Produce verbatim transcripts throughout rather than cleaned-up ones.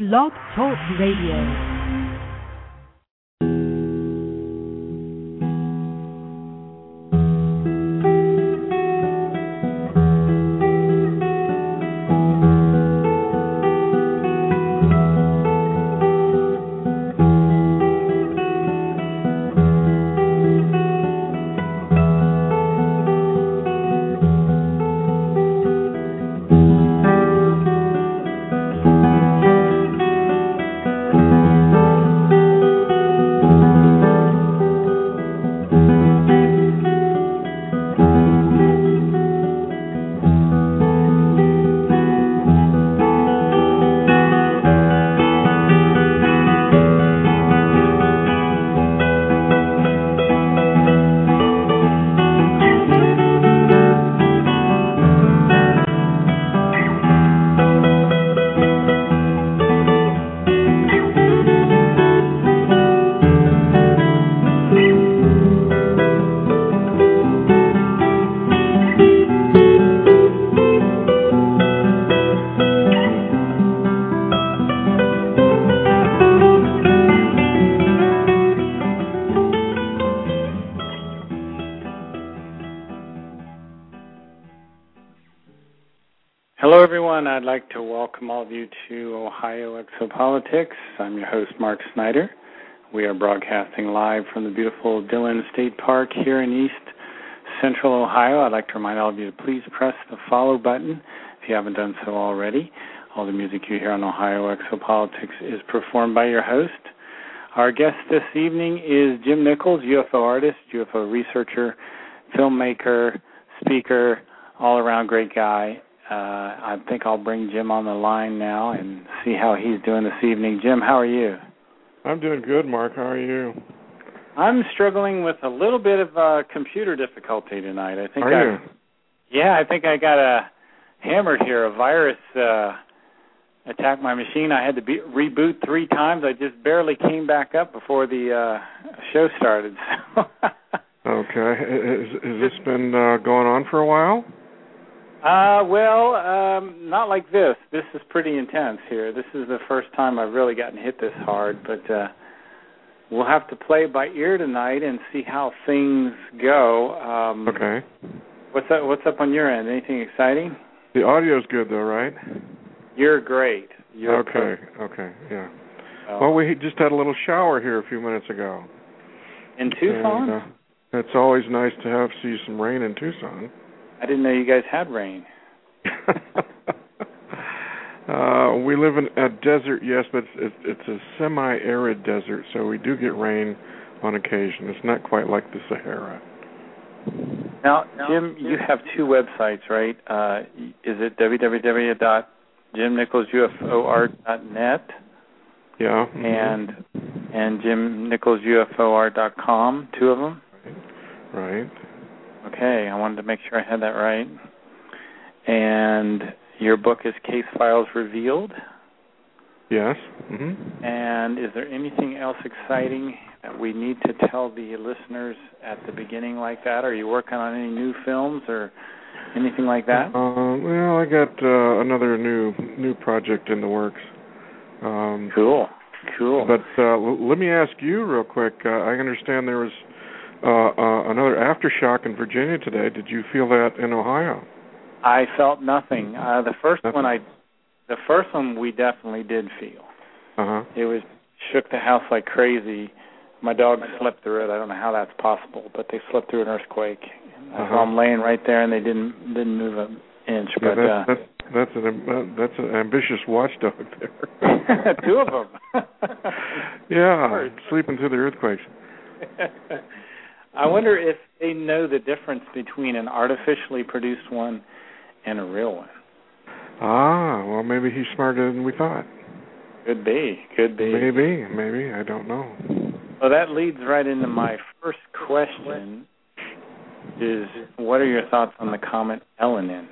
Blog Talk Radio. I'd like to welcome all of you to Ohio Exopolitics. I'm your host, Mark Snyder. We are broadcasting live from the beautiful Dillon State Park here in East Central Ohio. I'd like to remind all of you to please press the follow button if you haven't done so already. All the music you hear on Ohio Exopolitics is performed by your host. Our guest this evening is Jim Nichols, U F O artist, U F O researcher, filmmaker, speaker, all-around great guy. Uh, I think I'll bring Jim on the line now and see how he's doing this evening. Jim, how are you? I'm doing good, Mark. How are you? I'm struggling with a little bit of uh, computer difficulty tonight. I think are I, you? Yeah, I think I got a hammered here. A virus uh, attacked my machine. I had to be, reboot three times. I just barely came back up before the uh, show started. Okay. Has, has this been uh, going on for a while? Uh, well, um, not like this. This is pretty intense here. This is the first time I've really gotten hit this hard, but uh, we'll have to play it by ear tonight and see how things go. Um, okay. What's up, what's up on your end? Anything exciting? The audio's good, though, right? You're great. You're okay, perfect. okay, yeah. Oh. Well, we just had a little shower here a few minutes ago. In Tucson? And, uh, it's always nice to have see some rain in Tucson. I didn't know you guys had rain. uh, we live in a desert, yes, but it's, it's a semi-arid desert, so we do get rain on occasion. It's not quite like the Sahara. Now, Jim, you have two websites, right? Uh, is it w w w dot jim nichols u f o art dot net? Yeah. Mm-hmm. And and jim nichols u f o art dot com, two of them? Right. Right. Okay, I wanted to make sure I had that right. And your book is Case Files Revealed? Yes. Mm-hmm. And is there anything else exciting that we need to tell the listeners at the beginning like that? Are you working on any new films or anything like that? Uh, well, I got uh, another new new project in the works. Um, cool, cool. But uh, l- let me ask you real quick. Uh, I understand there was Uh, uh, another aftershock in Virginia today. Did you feel that in Ohio? I felt nothing. Uh, the first nothing. one, I, the first one, we definitely did feel. Uh huh. It was shook the house like crazy. My dog slept through it. I don't know how that's possible, but they slept through an earthquake. Uh-huh. I saw them laying right there, and they didn't didn't move an inch. Yeah, but that's, uh, that's that's an uh, that's an ambitious watchdog there. Two of them. Yeah, sleeping through the earthquakes. I wonder if they know the difference between an artificially produced one and a real one. Ah, well, maybe he's smarter than we thought. Could be, could be. Maybe, maybe, I don't know. Well, that leads right into my first question, is what are your thoughts on the comet Elenin?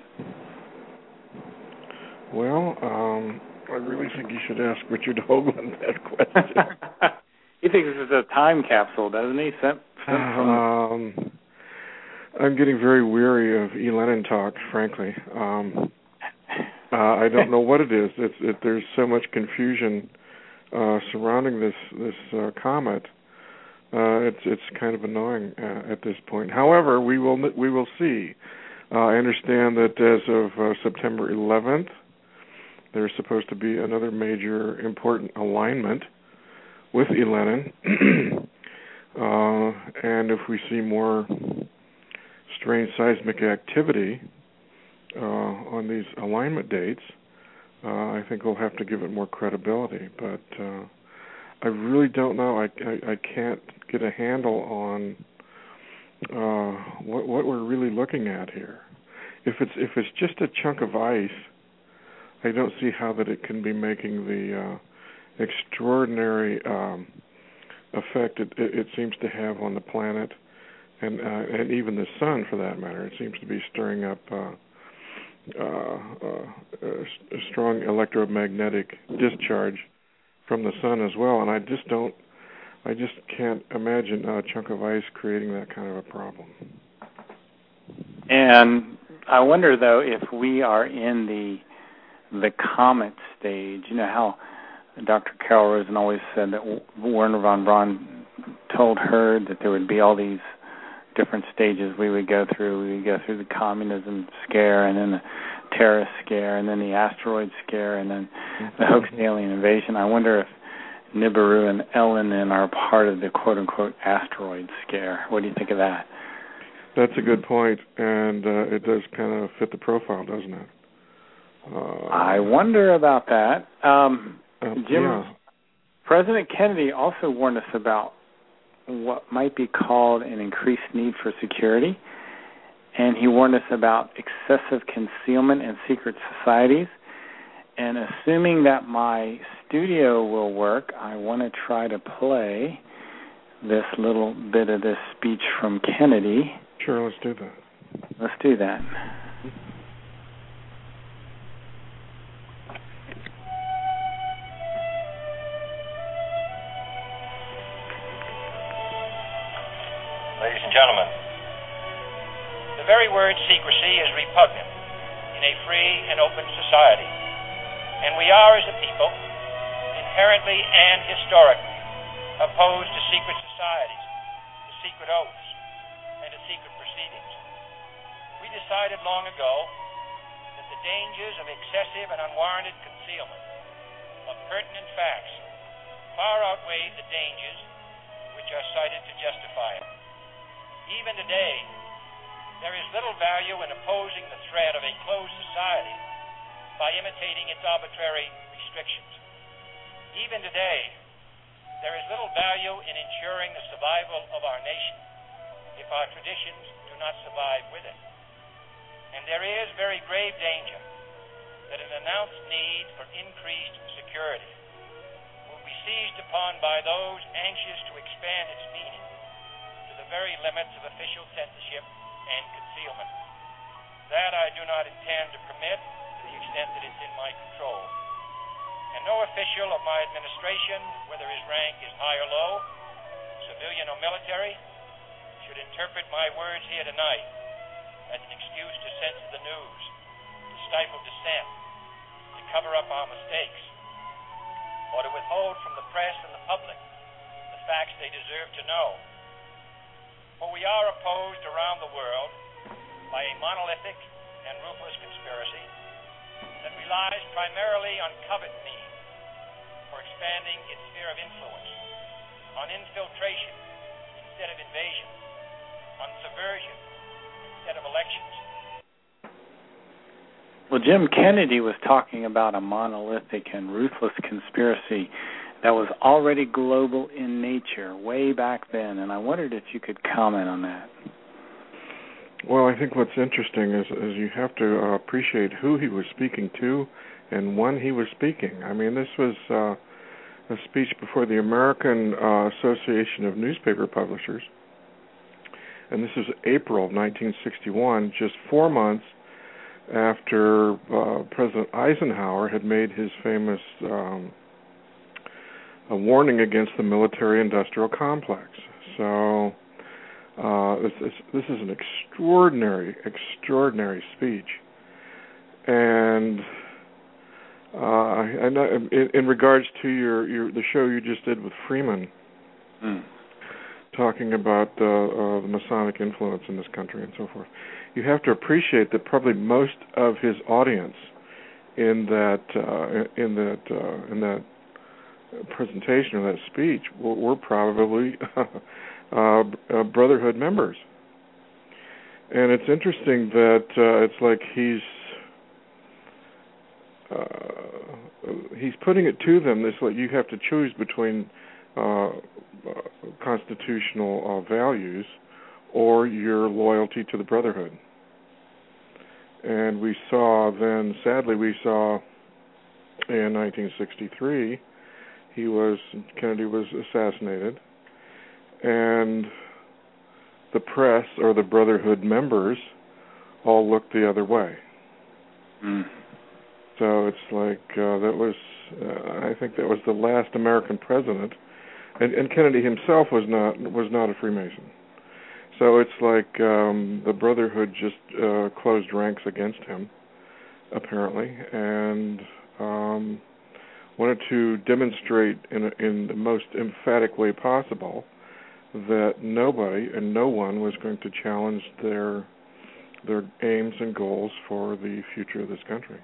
Well, um, I really think you should ask Richard Hoagland that question. He thinks this is a time capsule, doesn't he? Sent, sent from um, I'm getting very weary of E. Lenin talk, frankly. Um, Uh, I don't know what it is. It's, it, there's so much confusion uh, surrounding this this uh, comet. Uh, it's it's kind of annoying uh, at this point. However, we will we will see. Uh, I understand that as of uh, September eleventh, there's supposed to be another major important alignment with Elenin, uh, and if we see more strange seismic activity uh, on these alignment dates, uh, I think we'll have to give it more credibility. But uh, I really don't know. I, I, I can't get a handle on uh, what, what we're really looking at here. If it's if it's just a chunk of ice, I don't see how that it can be making the uh, extraordinary um, effect it, it, it seems to have on the planet, and uh, and even the sun, for that matter. It seems to be stirring up uh, uh, uh, a strong electromagnetic discharge from the sun as well. And I just don't, I just can't imagine a chunk of ice creating that kind of a problem. And I wonder, though, if we are in the the comet stage. You know how Doctor Carol Rosen always said that Wernher von Braun told her that there would be all these different stages we would go through. We would go through the communism scare, and then the terrorist scare, and then the asteroid scare, and then the hoax alien invasion. I wonder if Nibiru and Elenin are part of the quote-unquote asteroid scare. What do you think of that? That's a good point, and uh, it does kind of fit the profile, doesn't it? Uh, I wonder about that. Um, uh, Jim, yeah. President Kennedy also warned us about what might be called an increased need for security, and he warned us about excessive concealment in secret societies. And assuming that my studio will work, I want to try to play this little bit of this speech from Kennedy. Sure, let's do that. Let's do that. Ladies and gentlemen, the very word secrecy is repugnant in a free and open society, and we are, as a people, inherently and historically opposed to secret societies, to secret oaths, and to secret proceedings. We decided long ago that the dangers of excessive and unwarranted concealment of pertinent facts far outweighed the dangers which are cited to justify it. Even today, there is little value in opposing the threat of a closed society by imitating its arbitrary restrictions. Even today, there is little value in ensuring the survival of our nation if our traditions do not survive with it. And there is very grave danger that an announced need for increased security will be seized upon by those anxious to expand its meaning to the very limits of official censorship and concealment. That I do not intend to permit to the extent that it's in my control. And no official of my administration, whether his rank is high or low, civilian or military, should interpret my words here tonight as an excuse to censor the news, to stifle dissent, to cover up our mistakes, or to withhold from the press and the public the facts they deserve to know. For we are opposed around the world by a monolithic and ruthless conspiracy that relies primarily on covert means for expanding its sphere of influence, on infiltration instead of invasion, on subversion instead of elections. Well, Jim Kennedy was talking about a monolithic and ruthless conspiracy that was already global in nature way back then, and I wondered if you could comment on that. Well, I think what's interesting is, is you have to uh, appreciate who he was speaking to and when he was speaking. I mean, this was uh, a speech before the American uh, Association of Newspaper Publishers, and this is April of nineteen sixty-one, just four months after uh, President Eisenhower had made his famous um, a warning against the military-industrial complex. So uh, this, this, this is an extraordinary, extraordinary speech. And Uh, I, I know in, in regards to your, your the show you just did with Freeman, mm. talking about uh, uh, the Masonic influence in this country and so forth, you have to appreciate that probably most of his audience in that uh, in that uh, in that presentation or that speech were, were probably uh, uh, Brotherhood members. And it's interesting that uh, it's like he's uh, he's putting it to them. This like you have to choose between uh, uh, constitutional uh, values or your loyalty to the Brotherhood. And we saw then, sadly, we saw in nineteen sixty-three, he was Kennedy was assassinated, and the press or the Brotherhood members all looked the other way. Mm. So it's like uh, that was, uh, I think that was the last American president, and, and Kennedy himself was not was not a Freemason. So it's like um, the Brotherhood just uh, closed ranks against him, apparently, and um, wanted to demonstrate in a, in the most emphatic way possible that nobody and no one was going to challenge their their aims and goals for the future of this country.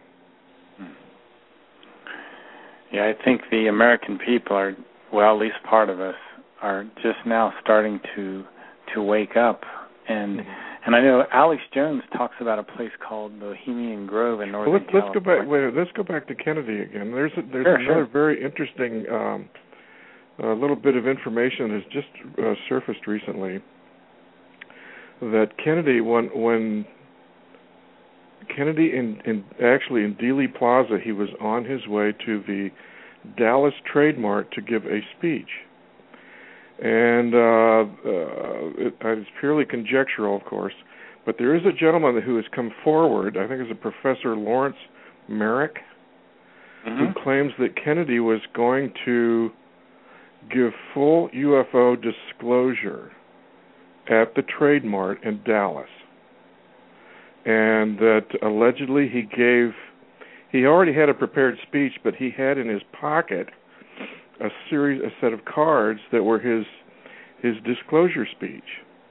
Yeah, I think the American people are, well, at least part of us, are just now starting to to wake up. And mm-hmm. and I know Alex Jones talks about a place called Bohemian Grove in Northern well, let's, let's California. go back. Wait, let's go back to Kennedy again. There's a, there's sure, another sure. very interesting um, uh, little bit of information that has just uh, surfaced recently. That Kennedy, when when Kennedy in, in actually in Dealey Plaza, he was on his way to the Dallas Trade Mart to give a speech. And uh, uh, it, it's purely conjectural, of course, but there is a gentleman who has come forward, I think it's a Professor Lawrence Merrick, mm-hmm. who claims that Kennedy was going to give full U F O disclosure at the Trade Mart in Dallas. And that allegedly he gave, he already had a prepared speech, but he had in his pocket a series, a set of cards that were his his disclosure speech.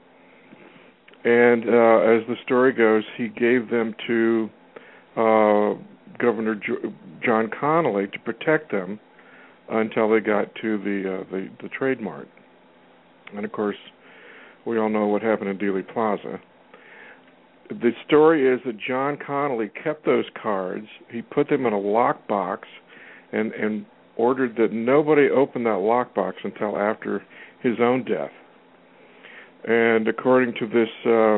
And uh, as the story goes, he gave them to uh, Governor jo- John Connally to protect them until they got to the, uh, the the Trade Mart. And of course, we all know what happened in Dealey Plaza. The story is that John Connally kept those cards. He put them in a lockbox and and ordered that nobody open that lockbox until after his own death. And according to this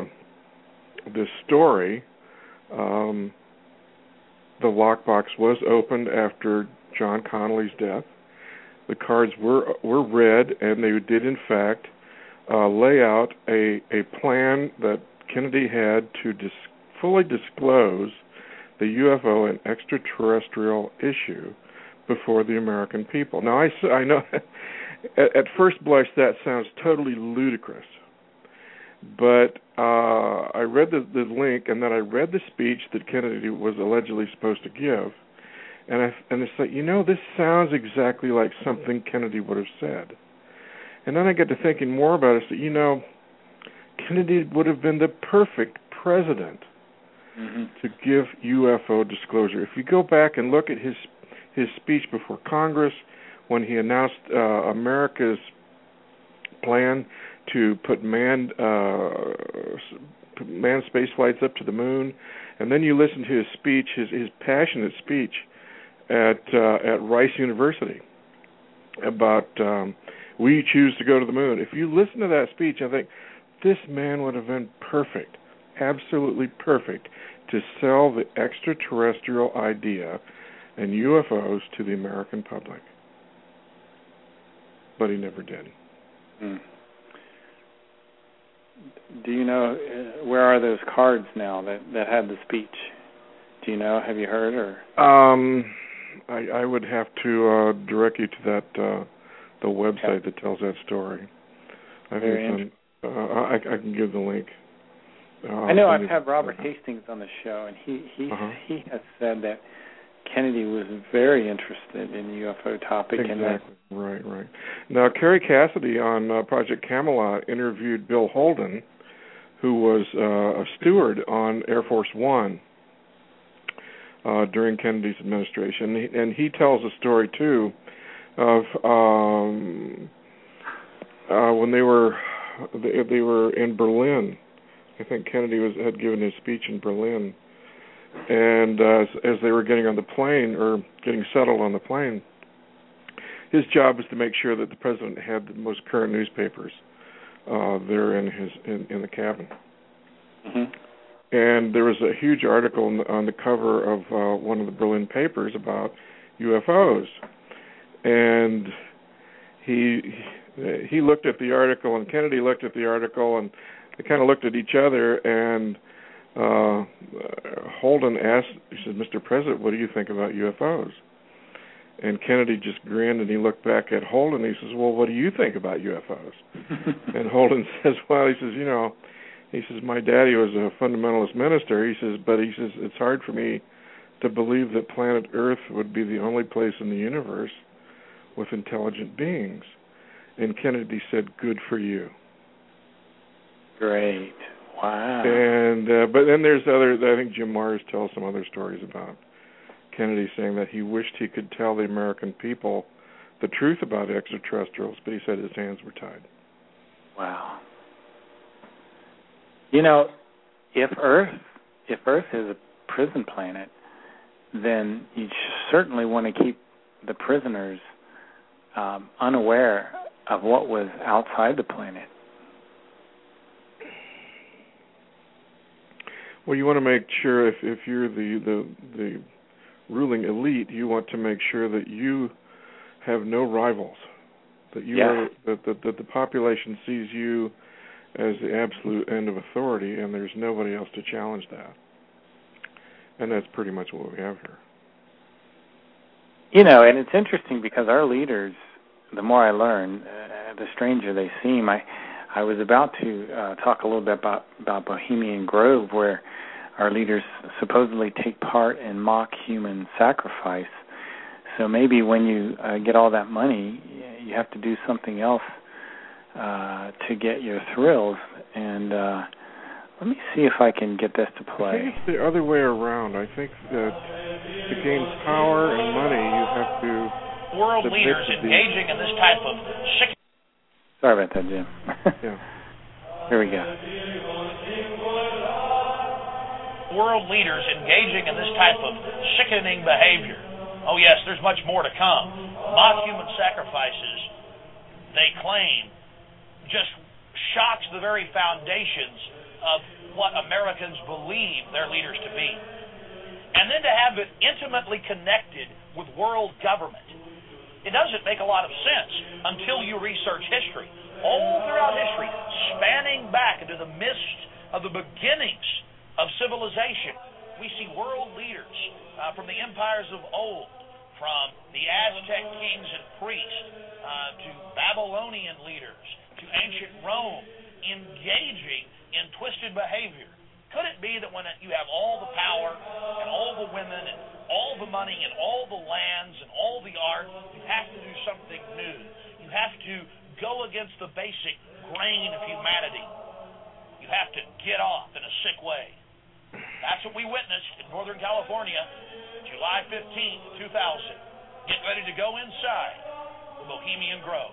uh, this story, um, the lockbox was opened after John Connally's death. The cards were were read, and they did in fact uh, lay out a a plan that Kennedy had to dis- fully disclose the U F O and extraterrestrial issue before the American people. Now, I, I know at, at first blush that sounds totally ludicrous, but uh, I read the, the link, and then I read the speech that Kennedy was allegedly supposed to give, and I and it's like, you know, this sounds exactly like something Kennedy would have said. And then I get to thinking more about it, so, you know, Kennedy would have been the perfect president mm-hmm. to give U F O disclosure. If you go back and look at his his speech before Congress when he announced uh, America's plan to put manned uh, manned space flights up to the moon, and then you listen to his speech, his his passionate speech at uh, at Rice University about um, we choose to go to the moon. If you listen to that speech, I think this man would have been perfect, absolutely perfect, to sell the extraterrestrial idea and U F Os to the American public. But he never did. Mm. Do you know, uh, where are those cards now that, that had the speech? Do you know? Have you heard? Or um, I, I would have to uh, direct you to that uh, the website okay. that tells that story. I Very think Uh, I, I can give the link. Uh, I know I've had Robert Hastings on the show, and he he uh-huh. he has said that Kennedy was very interested in the U F O topic. Exactly. And that, right, right. Now, Kerry Cassidy on uh, Project Camelot interviewed Bill Holden, who was uh, a steward on Air Force One uh, during Kennedy's administration, and he tells a story too of um, uh, when they were they, they were in Berlin. I think Kennedy was had given his speech in Berlin, and uh, as, as they were getting on the plane or getting settled on the plane, his job was to make sure that the president had the most current newspapers uh, there in his in, in the cabin. Mm-hmm. And there was a huge article on the, on the cover of uh, one of the Berlin papers about U F Os, and he he looked at the article, and Kennedy looked at the article, and they kind of looked at each other, and uh, Holden asked, he said, "Mister President, what do you think about U F Os?" And Kennedy just grinned, and he looked back at Holden, and he says, "Well, what do you think about U F Os?" And Holden says, well, he says, you know, he says, my daddy was a fundamentalist minister. He says, but he says, it's hard for me to believe that planet Earth would be the only place in the universe with intelligent beings. And Kennedy said, good for you. Great. Wow. And uh, but then there's other, I think Jim Mars tells some other stories about Kennedy saying that he wished he could tell the American people the truth about extraterrestrials, but he said his hands were tied. Wow. You know, if Earth, if Earth is a prison planet, then you certainly want to keep the prisoners um, unaware of what was outside the planet. Well, you want to make sure if, if you're the, the the ruling elite, you want to make sure that you have no rivals, that you yeah. are, that, that that the population sees you as the absolute end of authority, and there's nobody else to challenge that. And that's pretty much what we have here. You know, and it's interesting because our leaders, the more I learn, uh, the stranger they seem. I I was about to uh, talk a little bit about, about Bohemian Grove, where our leaders supposedly take part in mock human sacrifice. So maybe when you uh, get all that money, you have to do something else uh, to get your thrills. And uh, let me see if I can get this to play. I think it's the other way around. I think that to gain power and money, you have to... World leaders engaging in this type of... sick. Sorry about that, Jim. Yeah. Here we go. World leaders engaging in this type of sickening behavior. Oh, yes, there's much more to come. Mock human sacrifices, they claim, just shocks the very foundations of what Americans believe their leaders to be. And then to have it intimately connected with world government. It doesn't make a lot of sense until you research history. All throughout history, spanning back into the midst of the beginnings of civilization, we see world leaders uh, from the empires of old, from the Aztec kings and priests, uh, to Babylonian leaders, to ancient Rome, engaging in twisted behavior. Could it be that when you have all the power and all the women and all the money and all the lands and all the art, you have to do something new? You have to go against the basic grain of humanity. You have to get off in a sick way. That's what we witnessed in Northern California, July fifteenth, two thousand. Get ready to go inside the Bohemian Grove.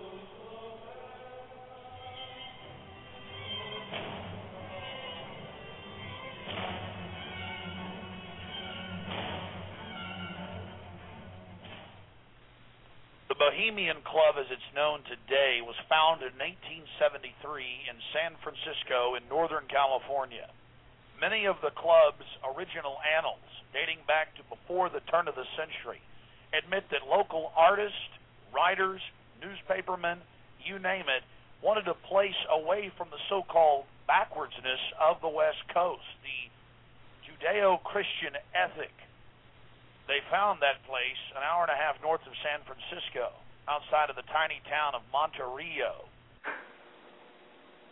The Bohemian Club, as it's known today, was founded in eighteen seventy-three in San Francisco in Northern California. Many of the club's original annals, dating back to before the turn of the century, admit that local artists, writers, newspapermen, you name it, wanted a place away from the so-called backwardsness of the West Coast, the Judeo-Christian ethic. They found that place an hour and a half north of San Francisco, outside of the tiny town of Monterey.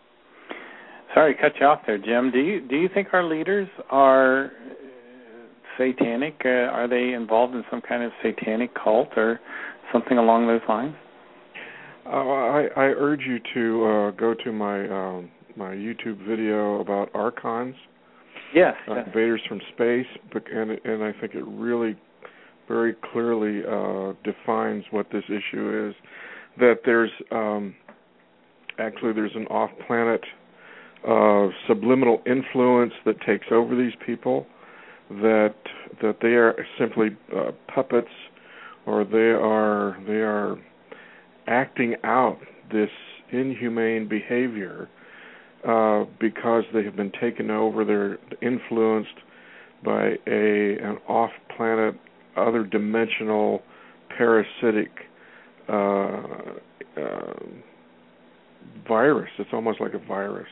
Sorry to cut you off there, Jim. Do you do you think our leaders are satanic? Uh, are they involved in some kind of satanic cult or something along those lines? Uh, I, I urge you to uh, go to my um, my YouTube video about archons. Yes, uh, yes. Invaders from Space, and and I think it really very clearly uh, defines what this issue is. That there's um, actually there's an off-planet uh, subliminal influence that takes over these people. That that they are simply uh, puppets, or they are they are acting out this inhumane behavior uh, because they have been taken over. They're influenced by a an off-planet, other-dimensional, parasitic uh, uh, virus. It's almost like a virus,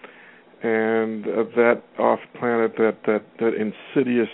and uh, that off-planet, that that that insidious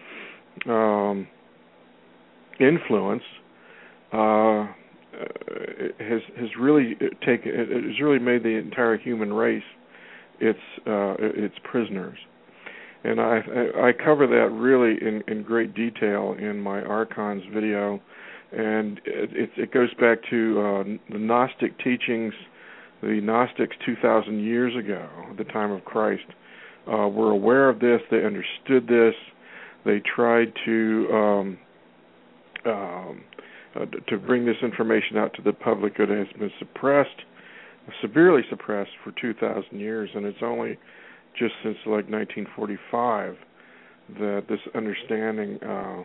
um, influence. Uh, has has really taken it has really made the entire human race its uh, its prisoners, and I I cover that really in, in great detail in my Archons video, and it it goes back to uh, the Gnostic teachings. The Gnostics two thousand years ago, at the time of Christ, uh, were aware of this. They understood this. They tried to um, um, Uh, to bring this information out to the public. It has been suppressed, severely suppressed for two thousand years, and it's only just since like nineteen forty-five that this understanding uh,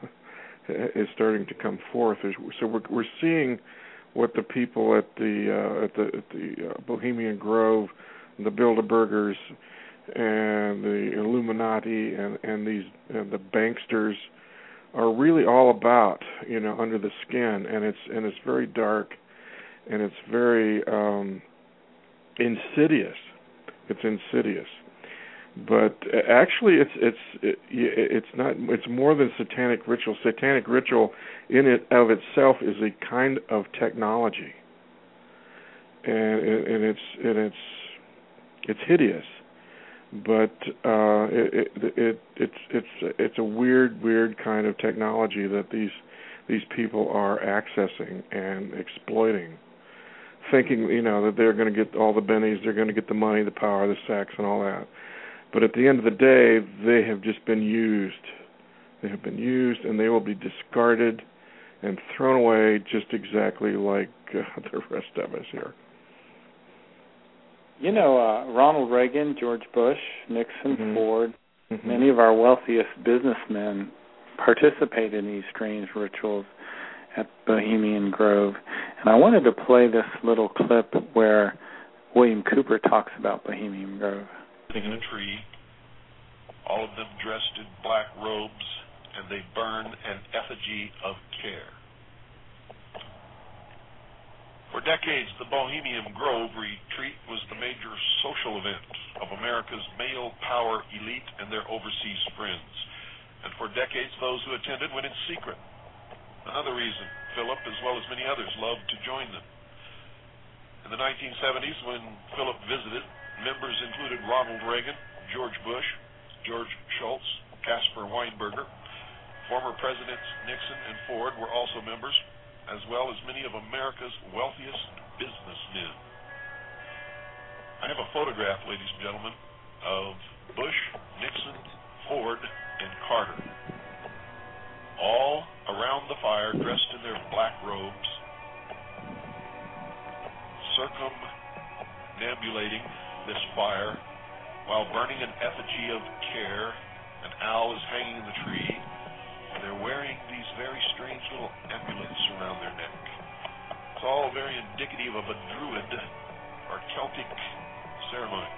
is starting to come forth. So we're, we're seeing what the people at the uh, at the, at the uh, Bohemian Grove, the Bilderbergers, and the Illuminati, and, and these and the banksters are really all about, you know, under the skin, and it's and it's very dark, and it's very um, insidious. It's insidious, but actually, it's it's it, it's not. It's more than satanic ritual. Satanic ritual, in it of itself, is a kind of technology, and and it's and it's it's hideous. But uh, it, it, it, it's it's it's a weird, weird kind of technology that these these people are accessing and exploiting, thinking, you know, that they're going to get all the bennies, they're going to get the money, the power, the sex, and all that. But at the end of the day, they have just been used. They have been used, and they will be discarded and thrown away, just exactly like uh, the rest of us here. You know, uh, Ronald Reagan, George Bush, Nixon, mm-hmm. Ford, mm-hmm. many of our wealthiest businessmen participate in these strange rituals at Bohemian Grove. And I wanted to play this little clip where William Cooper talks about Bohemian Grove. Sitting in a tree, all of them dressed in black robes, and they burn an effigy of care. For decades, the Bohemian Grove retreat was the major social event of America's male power elite and their overseas friends. And for decades, those who attended went in secret. Another reason Philip, as well as many others, loved to join them. In the nineteen seventies, when Philip visited, members included Ronald Reagan, George Bush, George Shultz, Caspar Weinberger. Former Presidents Nixon and Ford were also members, as well as many of America's wealthiest businessmen. I have a photograph, ladies and gentlemen, of Bush, Nixon, Ford, and Carter, all around the fire, dressed in their black robes, circumambulating this fire while burning an effigy of care. An owl is hanging in the tree, and they're wearing these very strange little amulets around their neck. It's all very indicative of a Druid or Celtic ceremony.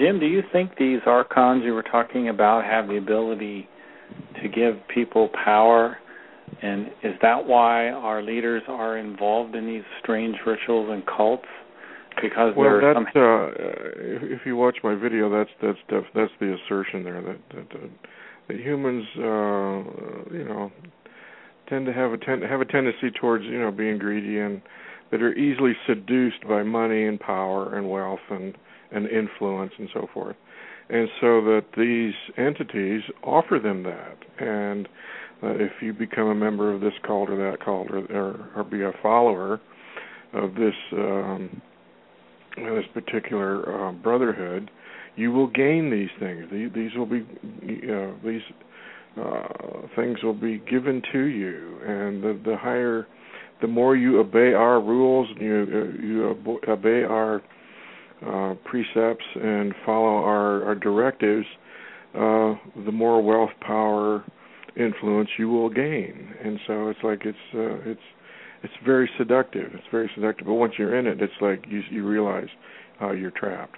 Jim, do you think these archons you were talking about have the ability to give people power? And is that why our leaders are involved in these strange rituals and cults? Because well, there are that's, some... uh, if, if you watch my video, that's that's def- that's the assertion there that that, uh, that humans, uh, you know, tend to have a ten- have a tendency towards you know being greedy and that are easily seduced by money and power and wealth and and influence and so forth, and so that these entities offer them that. And uh, if you become a member of this cult or that cult, or or, or be a follower of this um, this particular uh, brotherhood, you will gain these things. These, these will be uh, these uh, things will be given to you, and the, the higher, the more you obey our rules, and you uh, you obey our uh, precepts and follow our, our directives, uh, the more wealth, power, influence you will gain. And so it's like it's uh, it's it's very seductive. It's very seductive. But once you're in it, it's like you you realize uh, you're trapped.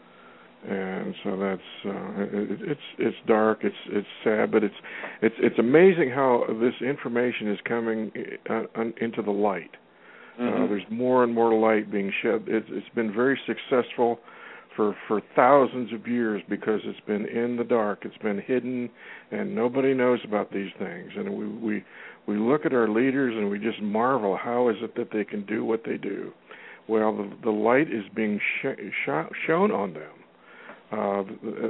And so that's uh, it, it's it's dark. It's it's sad, but it's it's it's amazing how this information is coming uh, into the light. Mm-hmm. Uh, there's more and more light being shed. It's, it's been very successful for for thousands of years because it's been in the dark. It's been hidden, and nobody knows about these things. And we we we look at our leaders and we just marvel. How is it that they can do what they do? Well, the the light is being sh- sh- shown on them. Uh,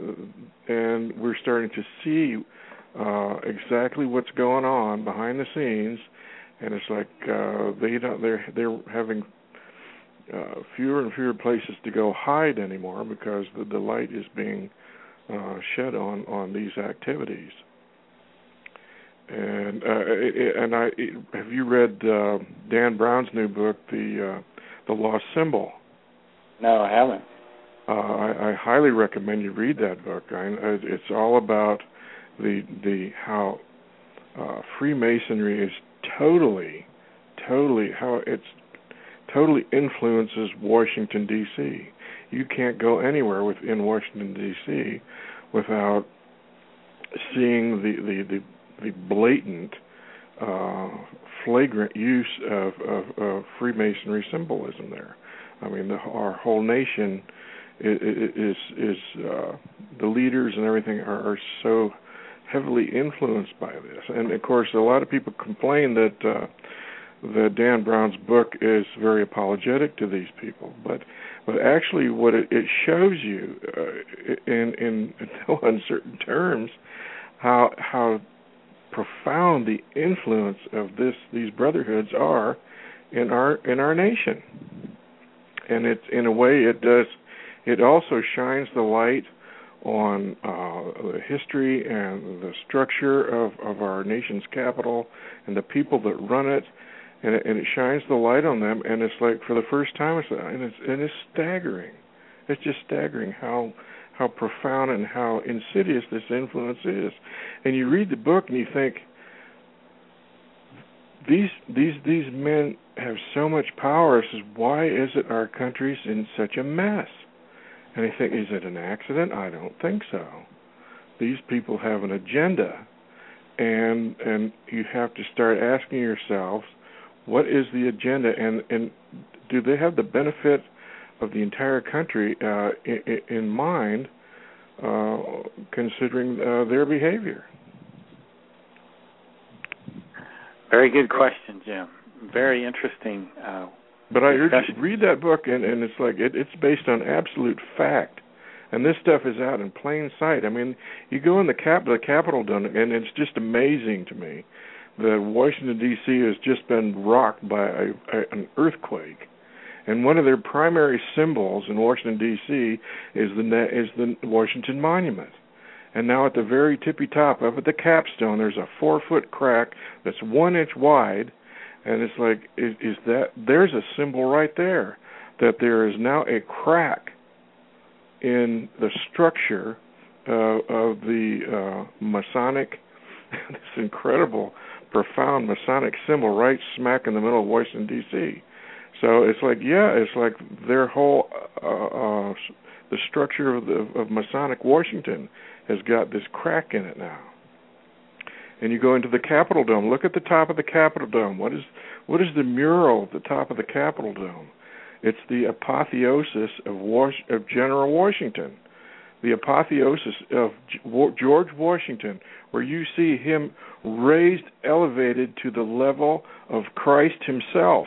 and we're starting to see uh, exactly what's going on behind the scenes, and it's like uh, they don't, they're they're having uh, fewer and fewer places to go hide anymore because the, the light is being uh, shed on, on these activities. And uh, it, and I it, have you read uh, Dan Brown's new book, the uh, the Lost Symbol? No, I haven't. Uh, I, I highly recommend you read that book. I, it's all about the the how uh, Freemasonry is totally, totally how it's totally influences Washington D C. You can't go anywhere within Washington D C without seeing the the the, the blatant, uh, flagrant use of, of, of Freemasonry symbolism there. I mean, the, our whole nation. Is is uh, the leaders and everything are, are so heavily influenced by this, and of course a lot of people complain that uh, that Dan Brown's book is very apologetic to these people, but but actually what it, it shows you uh, in in no uncertain terms how how profound the influence of this these brotherhoods are in our in our nation, and it's in a way it does. It also shines the light on uh, the history and the structure of, of our nation's capital and the people that run it, and, it, and it shines the light on them. And it's like for the first time, it's and it's, and it's staggering. It's just staggering how how profound and how insidious this influence is. And you read the book and you think these these these men have so much power. It says, why is it our country's in such a mess? And I think, is it an accident? I don't think so. These people have an agenda, and and you have to start asking yourselves, what is the agenda, and, and do they have the benefit of the entire country uh, in, in mind, uh, considering uh, their behavior? Very good question, Jim. Very interesting. Uh, But I urge you to read that book, and, and it's like it, it's based on absolute fact, and this stuff is out in plain sight. I mean, you go in the cap the Capitol, and it's just amazing to me that Washington D C has just been rocked by a, a, an earthquake, and one of their primary symbols in Washington D C is the is the Washington Monument. And now at the very tippy top of it, the capstone, there's a four foot crack that's one inch wide. And it's like, is, is that, there's a symbol right there, that there is now a crack in the structure uh, of the uh, Masonic, this incredible, profound Masonic symbol right smack in the middle of Washington, D C. So it's like, yeah, it's like their whole uh, uh, the structure of, the, of Masonic Washington has got this crack in it now. And you go into the Capitol Dome. Look at the top of the Capitol Dome. What is what is the mural at the top of the Capitol Dome? It's the apotheosis of, Was- of General Washington, the apotheosis of George Washington, where you see him raised, elevated to the level of Christ himself.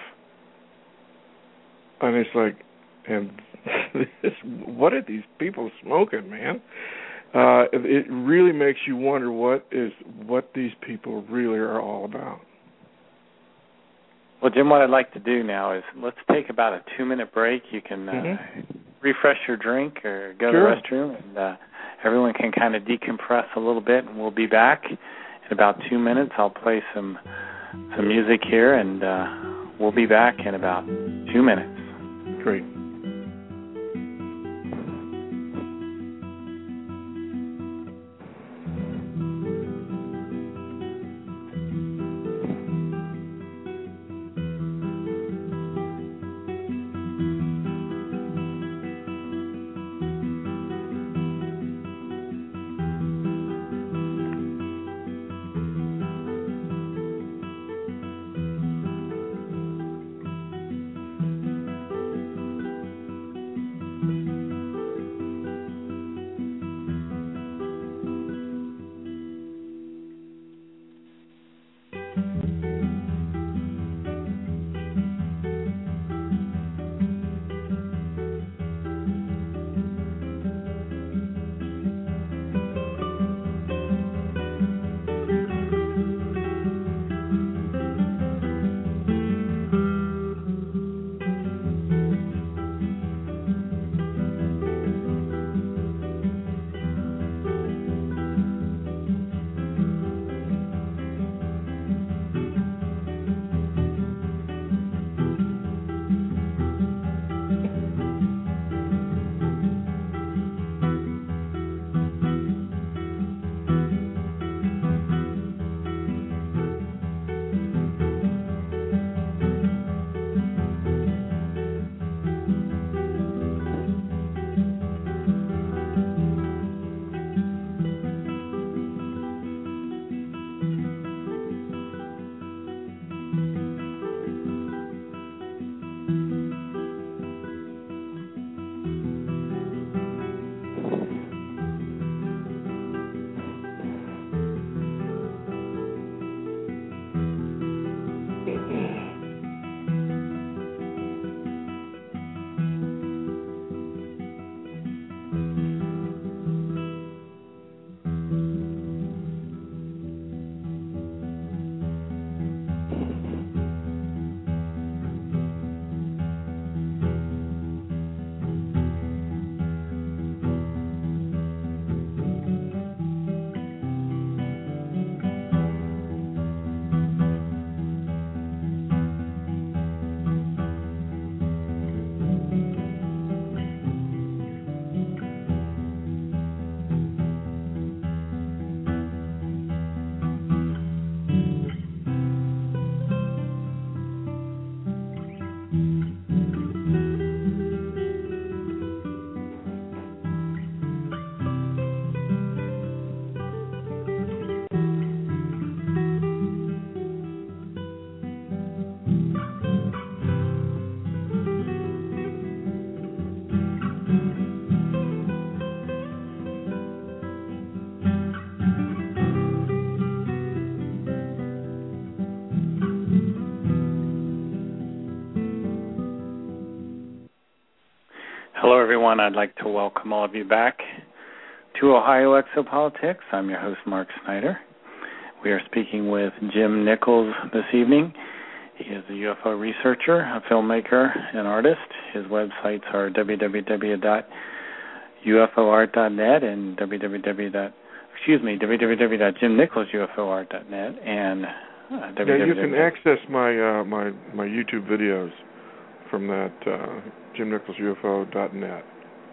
And it's like, and this, what are these people smoking, man? Uh, it really makes you wonder what is what these people really are all about. Well, Jim, what I'd like to do now is let's take about a two-minute break. You can uh, mm-hmm. refresh your drink or go sure. to the restroom, and uh, everyone can kind of decompress a little bit, and we'll be back in about two minutes. I'll play some some music here, and uh, we'll be back in about two minutes. Great. Hello, everyone. I'd like to welcome all of you back to Ohio Exopolitics. I'm your host, Mark Snyder. We are speaking with Jim Nichols this evening. He is a U F O researcher, a filmmaker, and artist. His websites are w w w dot u f o art dot net and www. Excuse me, w w w dot jim nichols u f o art dot net and uh, yeah, you can access my uh, my my YouTube videos from that uh, jim nichols u f o dot net.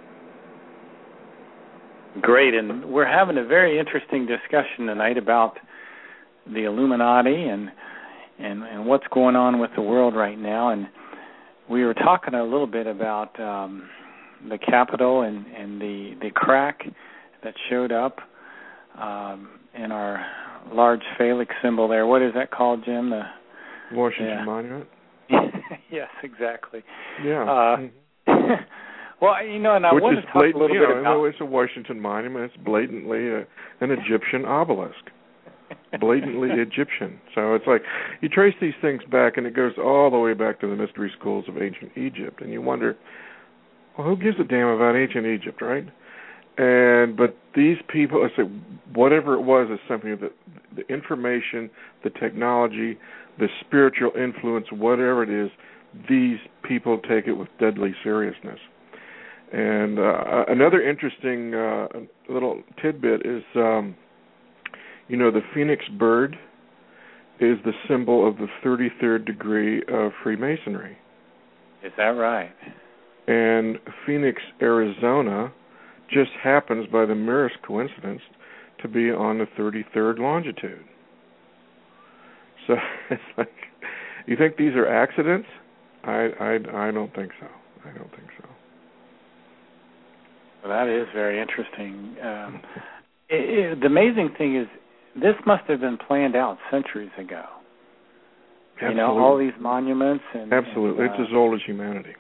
Great, and we're having a very interesting discussion tonight about the Illuminati and, and and what's going on with the world right now. And we were talking a little bit about um, the Capitol and, and the the crack that showed up um, in our large phallic symbol there. What is that called, Jim? The Washington yeah. Monument. Yes, exactly. Yeah. Uh, mm-hmm. Well, you know, and I Which want is to talk blatant, a little you bit know, about. It's a Washington Monument. It's blatantly a, an Egyptian obelisk. Blatantly Egyptian. So it's like you trace these things back, and it goes all the way back to the mystery schools of ancient Egypt, and you wonder, well, who gives a damn about ancient Egypt, right? And but these people, I say, whatever it was, is something that the information, the technology, the spiritual influence, whatever it is, these people take it with deadly seriousness. And uh, another interesting uh, little tidbit is, um, you know, the phoenix bird is the symbol of the thirty-third degree of Freemasonry. Is that right? And Phoenix, Arizona, just happens by the merest coincidence to be on the thirty-third longitude. So it's like, you think these are accidents? I, I, I don't think so. I don't think so. Well, that is very interesting. Um, it, it, the amazing thing is, this must have been planned out centuries ago. Absolutely. You know, all these monuments and absolutely, and, uh, it's as old as humanity.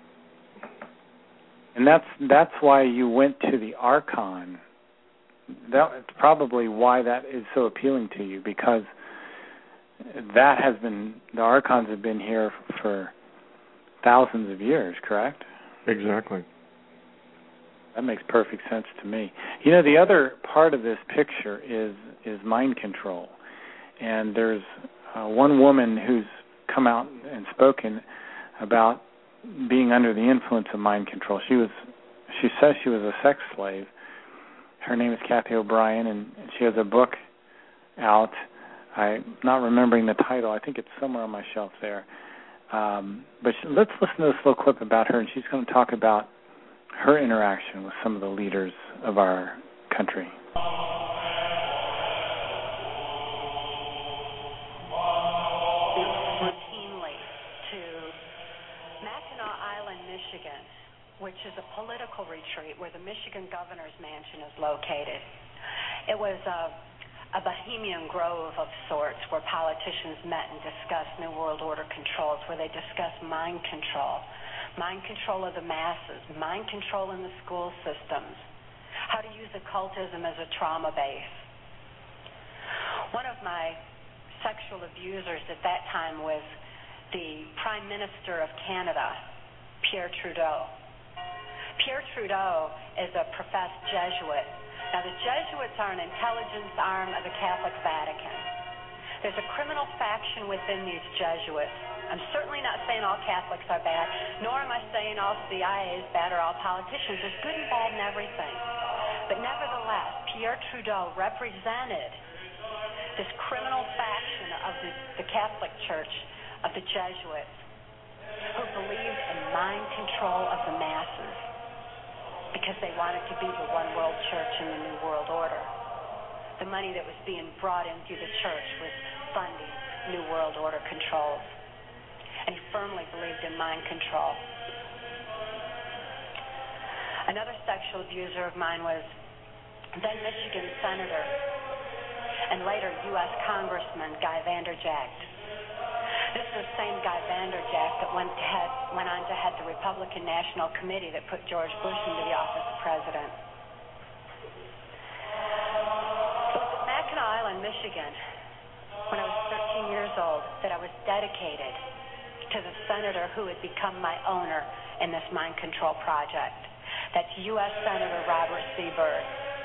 And that's that's why you went to the Archon. That's probably why that is so appealing to you, because that has been, the Archons have been here for thousands of years, correct? Exactly. That makes perfect sense to me. You know, the other part of this picture is is mind control. And there's uh, one woman who's come out and spoken about being under the influence of mind control. She was, she says she was a sex slave. Her name is Kathy O'Brien, and she has a book out. I'm not remembering the title. I think it's somewhere on my shelf there. Um, but she, let's listen to this little clip about her, and she's going to talk about her interaction with some of the leaders of our country. Routinely to Mackinac Island, Michigan, which is a political retreat where the Michigan governor's mansion is located. It was a, a bohemian grove of sorts where politicians met and discussed New World Order controls, where they discussed mind control. Mind control of the masses, mind control in the school systems, how to use occultism as a trauma base. One of my sexual abusers at that time was the Prime Minister of Canada, Pierre Trudeau. Pierre Trudeau is a professed Jesuit. Now, the Jesuits are an intelligence arm of the Catholic Vatican. There's a criminal faction within these Jesuits. I'm certainly not saying all Catholics are bad, nor am I saying all C I A is bad or all politicians. There's good and bad in everything. But nevertheless, Pierre Trudeau represented this criminal faction of the, the Catholic Church, of the Jesuits, who believed in mind control of the masses because they wanted to be the one world church in the New World Order. The money that was being brought in through the church was funding New World Order controls. And he firmly believed in mind control. Another sexual abuser of mine was then Michigan Senator and later U S Congressman Guy Vanderjagt. This is the same Guy Vanderjagt that went, to head, went on to head the Republican National Committee that put George Bush into the office of president. It was at Mackinac Island, Michigan, when I was thirteen years old, that I was dedicated to the senator who had become my owner in this mind control project. That's U S Senator Robert C. Byrd.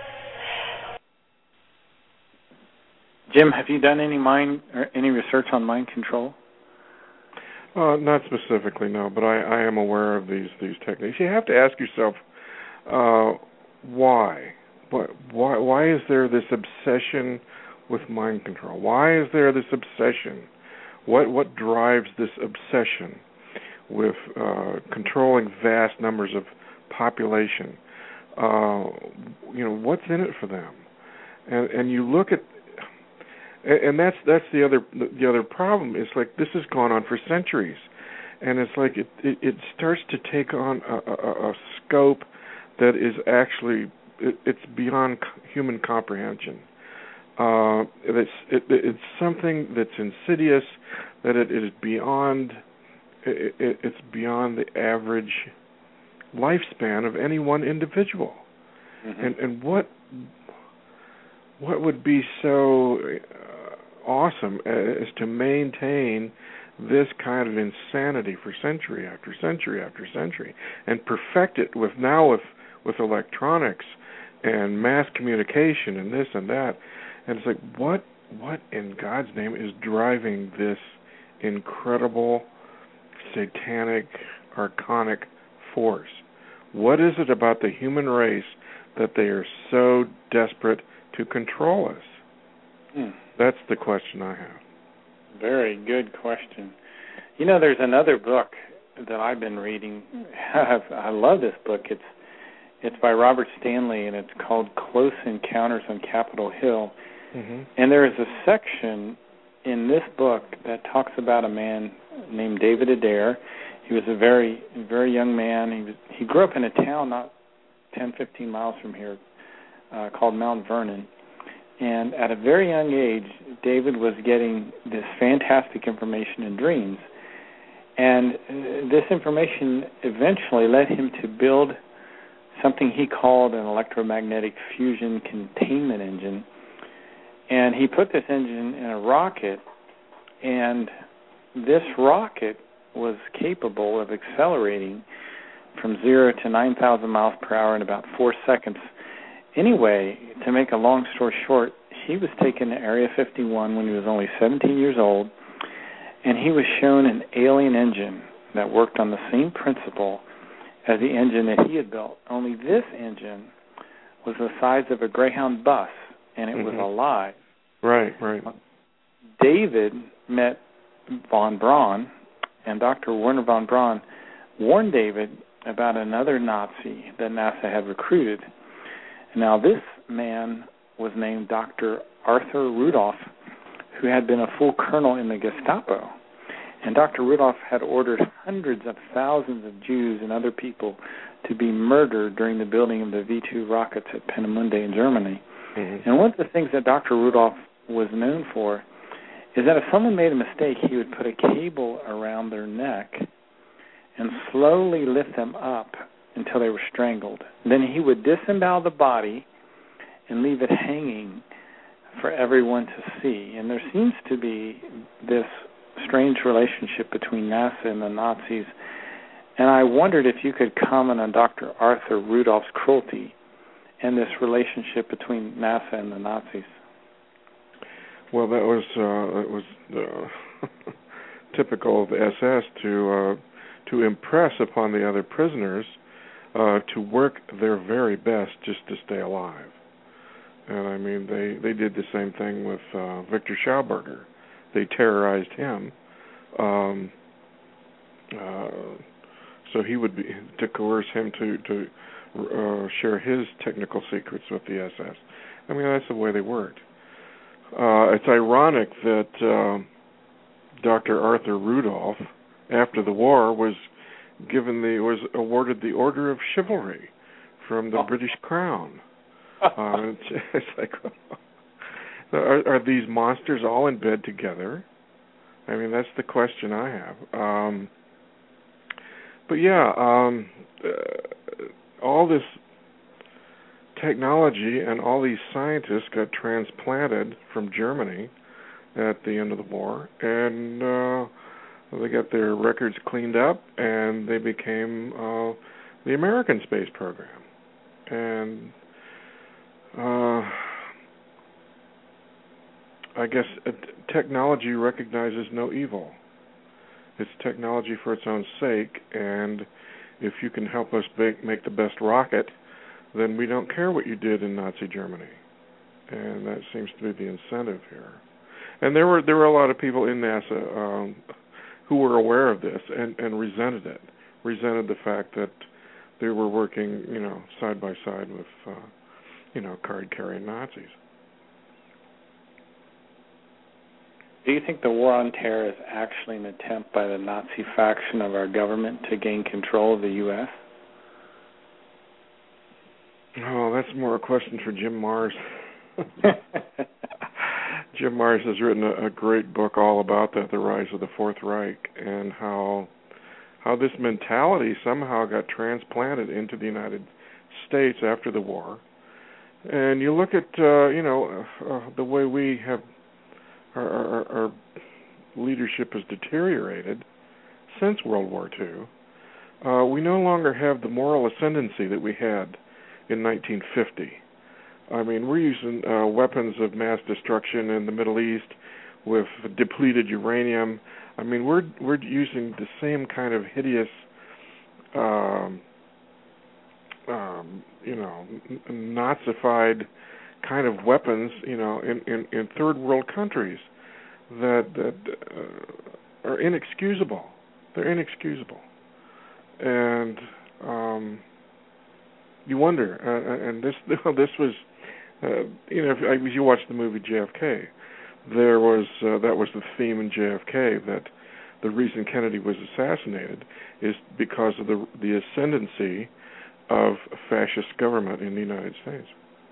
Jim, have you done any mind or any research on mind control? Uh, not specifically, no, but I, I am aware of these these techniques. You have to ask yourself, uh, why? Why, why? Why is there this obsession with mind control? Why is there this obsession? What what drives this obsession with uh, controlling vast numbers of population? Uh, you know, what's in it for them? And and you look at, and that's that's the other the other problem is like this has gone on for centuries, and it's like it, it, it starts to take on a, a, a scope that is actually it, it's beyond human comprehension. Uh, it's it, it's something that's insidious, that it is beyond it, it, it's beyond the average lifespan of any one individual. Mm-hmm. And and what what would be so uh, awesome as to maintain this kind of insanity for century after century after century, and perfect it with now with with electronics and mass communication and this and that. And it's like, what what in God's name is driving this incredible satanic archonic force? What is it about the human race that they are so desperate to control us? Hmm. That's the question I have. Very good question. You know, there's another book that I've been reading. I love this book. It's it's by Robert Stanley, and it's called Close Encounters on Capitol Hill. Mm-hmm. And there is a section in this book that talks about a man named David Adair. He was a very, very young man. He was, he grew up in a town not ten, fifteen miles from here uh, called Mount Vernon. And at a very young age, David was getting this fantastic information in dreams. And uh, this information eventually led him to build something he called an electromagnetic fusion containment engine. And he put this engine in a rocket, and this rocket was capable of accelerating from zero to nine thousand miles per hour in about four seconds. Anyway, to make a long story short, he was taken to Area fifty-one when he was only seventeen years old, and he was shown an alien engine that worked on the same principle as the engine that he had built. Only this engine was the size of a Greyhound bus, and it mm-hmm. was alive. Right, right. David met von Braun, and Doctor Werner von Braun warned David about another Nazi that NASA had recruited. Now, this man was named Doctor Arthur Rudolph, who had been a full colonel in the Gestapo. And Doctor Rudolph had ordered hundreds of thousands of Jews and other people to be murdered during the building of the V two rockets at Peenemünde in Germany. Mm-hmm. And one of the things that Doctor Rudolph was known for is that if someone made a mistake, he would put a cable around their neck and slowly lift them up until they were strangled. Then he would disembowel the body and leave it hanging for everyone to see. And there seems to be this strange relationship between NASA and the Nazis. And I wondered if you could comment on Doctor Arthur Rudolph's cruelty and this relationship between NASA and the Nazis. Well, that was uh, it was uh, typical of the S S to uh, to impress upon the other prisoners uh, to work their very best just to stay alive. And I mean, they, they did the same thing with uh, Victor Schauberger. They terrorized him, um, uh, so he would be to coerce him to to uh, share his technical secrets with the S S. I mean, that's the way they worked. Uh, it's ironic that uh, Doctor Arthur Rudolph, after the war, was given the was awarded the Order of Chivalry from the oh. British Crown. Uh, it's, it's like, are, are these monsters all in bed together? I mean, that's the question I have. Um, but yeah, um, uh, all this technology and all these scientists got transplanted from Germany at the end of the war, and uh, they got their records cleaned up, and they became uh, the American space program. And uh, I guess uh, technology recognizes no evil. It's technology for its own sake, and if you can help us make, make the best rocket, then we don't care what you did in Nazi Germany. And that seems to be the incentive here. And there were there were a lot of people in NASA um, who were aware of this and, and resented it, resented the fact that they were working, you know, side by side with, uh, you know, card-carrying Nazis. Do you think the war on terror is actually an attempt by the Nazi faction of our government to gain control of the U S? Oh, that's more a question for Jim Marrs. Jim Marrs has written a, a great book all about that, The Rise of the Fourth Reich, and how how this mentality somehow got transplanted into the United States after the war. And you look at, uh, you know, uh, the way we have, our, our, our leadership has deteriorated since World War Two. Uh, we no longer have the moral ascendancy that we had in nineteen fifty. I mean, we're using uh, weapons of mass destruction in the Middle East with depleted uranium. I mean, we're we're using the same kind of hideous, um, um, you know, Nazified kind of weapons, you know, in, in, in third world countries that that uh, are inexcusable. They're inexcusable, and um, you wonder. Uh, and this this was, uh, you know, if you watch the movie J F K, there was uh, that was the theme in J F K, that the reason Kennedy was assassinated is because of the the ascendancy of fascist government in the United States.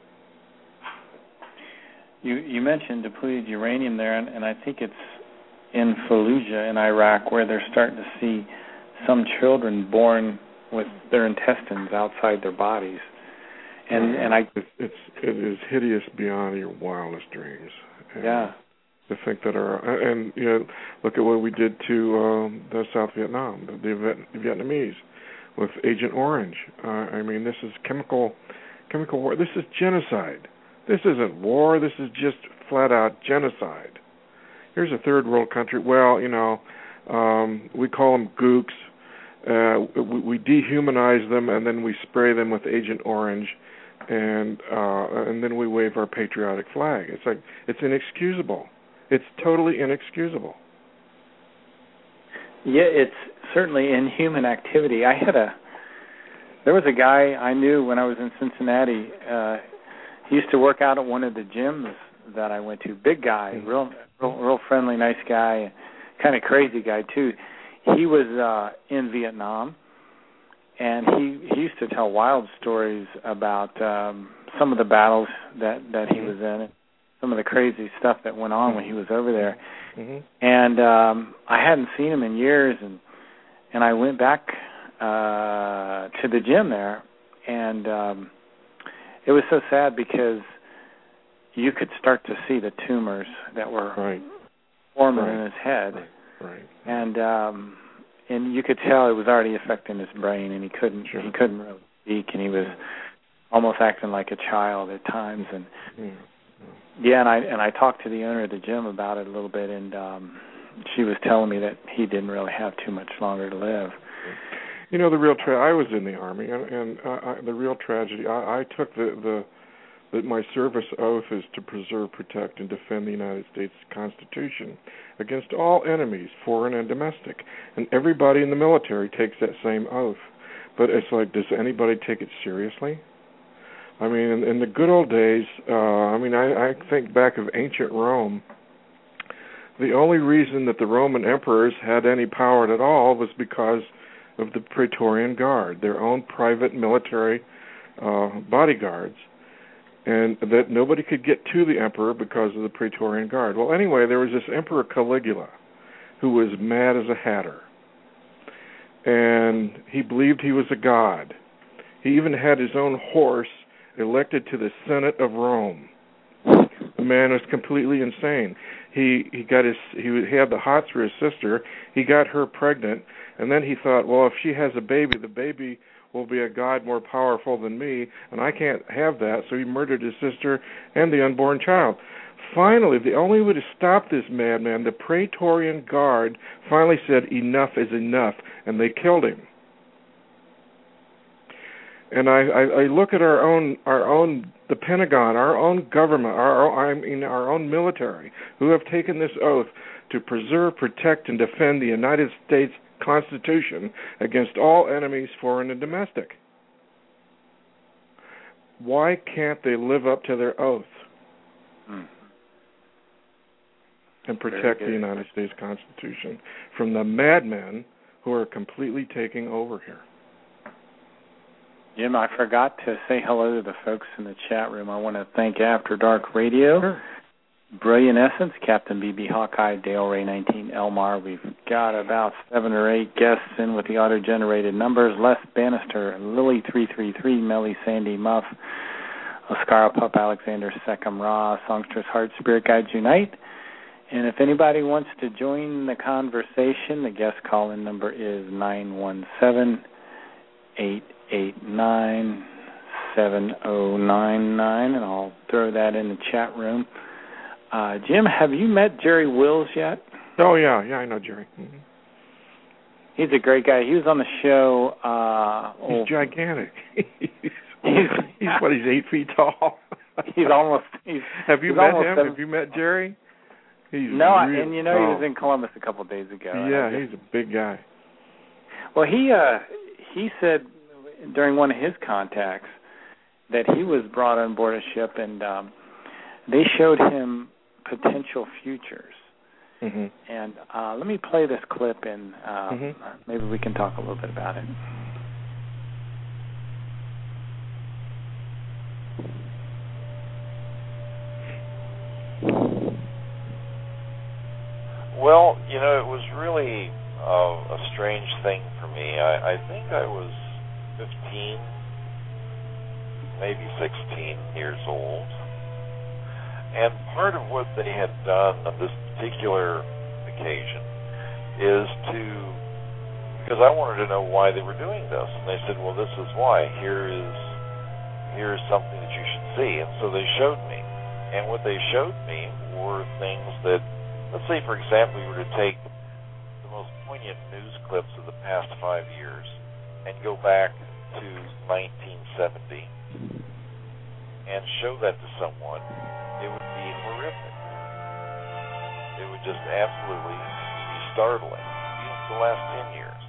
You you mentioned depleted uranium there, and, and I think it's in Fallujah in Iraq where they're starting to see some children born with their intestines outside their bodies, and and I it's, it's it is hideous beyond your wildest dreams. And yeah. To think that our and you know look at what we did to um, the South Vietnam, the, the Vietnamese, with Agent Orange. Uh, I mean, this is chemical chemical war. This is genocide. This isn't war. This is just flat out genocide. Here's a third world country. Well, you know, um, we call them gooks. Uh, we, we dehumanize them, and then we spray them with Agent Orange, and uh, and then we wave our patriotic flag. It's like it's inexcusable. It's totally inexcusable. Yeah, it's certainly inhuman activity. I had a there was a guy I knew when I was in Cincinnati. Uh, he used to work out at one of the gyms that I went to. Big guy, real, real, real friendly, nice guy, kind of crazy guy too. He was uh, in Vietnam, and he, he used to tell wild stories about um, some of the battles that, that he was in, and some of the crazy stuff that went on when he was over there. Mm-hmm. And um, I hadn't seen him in years, and and I went back uh, to the gym there, and um, it was so sad because you could start to see the tumors that were right. forming right. in his head. Right. Right. And um, and you could tell it was already affecting his brain, and he couldn't sure. he couldn't really speak, and he was almost acting like a child at times. And yeah, yeah and I and I talked to the owner of the gym about it a little bit, and um, she was telling me that he didn't really have too much longer to live. You know, the real tra- I was in the Army, and, and uh, I, the real tragedy. I, I took the the that my service oath is to preserve, protect, and defend the United States Constitution against all enemies, foreign and domestic. And everybody in the military takes that same oath. But it's like, does anybody take it seriously? I mean, in, in the good old days, uh, I mean, I, I think back of ancient Rome. The only reason that the Roman emperors had any power at all was because of the Praetorian Guard, their own private military uh, bodyguards, and that nobody could get to the emperor because of the Praetorian Guard. Well, anyway, there was this Emperor Caligula who was mad as a hatter, and he believed he was a god. He even had his own horse elected to the Senate of Rome. The man was completely insane. He he got his he had the hots for his sister. He got her pregnant, and then he thought, well, if she has a baby, the baby will be a god more powerful than me, and I can't have that, so he murdered his sister and the unborn child. Finally, the only way to stop this madman, the Praetorian Guard, finally said, enough is enough, and they killed him. And I, I, I look at our own, our own, the Pentagon, our own government, our, I mean, our own military, who have taken this oath to preserve, protect, and defend the United States Constitution against all enemies, foreign and domestic. Why can't they live up to their oath? Hmm. and protect the United States Constitution from the madmen who are completely taking over here. Jim, I forgot to say hello to the folks in the chat room. I want to thank After Dark Radio, Sure. Brilliant Essence, Captain B B Hawkeye, Dale Ray nineteen Elmar. We've got about seven or eight guests in with the auto-generated numbers. Les Bannister, Lily three three three, Melly Sandy Muff, Oscar Pup, Alexander Seckham Ra, Songstress Heart, Spirit Guides Unite. And if anybody wants to join the conversation, the guest call-in number is nine one seven, eight eight nine, seven oh nine nine, and I'll throw that in the chat room. Uh, Jim, have you met Jerry Wills yet? Oh, yeah, yeah, I know Jerry. Mm-hmm. He's a great guy. He was on the show. Uh, he's oh, gigantic. he's, he's, what, he's eight feet tall? he's almost... He's, have you he's met him? Seven. Have you met Jerry? He's no, real, and you know oh. he was in Columbus a couple of days ago. Yeah, he's a big guy. Well, he uh, he said during one of his contacts that he was brought on board a ship and um, they showed him potential futures. Mm-hmm. And uh, let me play this clip and uh, mm-hmm. maybe we can talk a little bit about it. Well, you know, it was really uh, a strange thing for me. I, I think I was fifteen, maybe sixteen years old. And part of what they had done on this particular occasion is to, because I wanted to know why they were doing this. And they said, well, this is why. Here is, here is something that you should see. And so they showed me. And what they showed me were things that, let's say, for example, you were to take the most poignant news clips of the past five years and go back to nineteen seventy and show that to someone, it would be horrific. It would just absolutely be startling, even for the last ten years.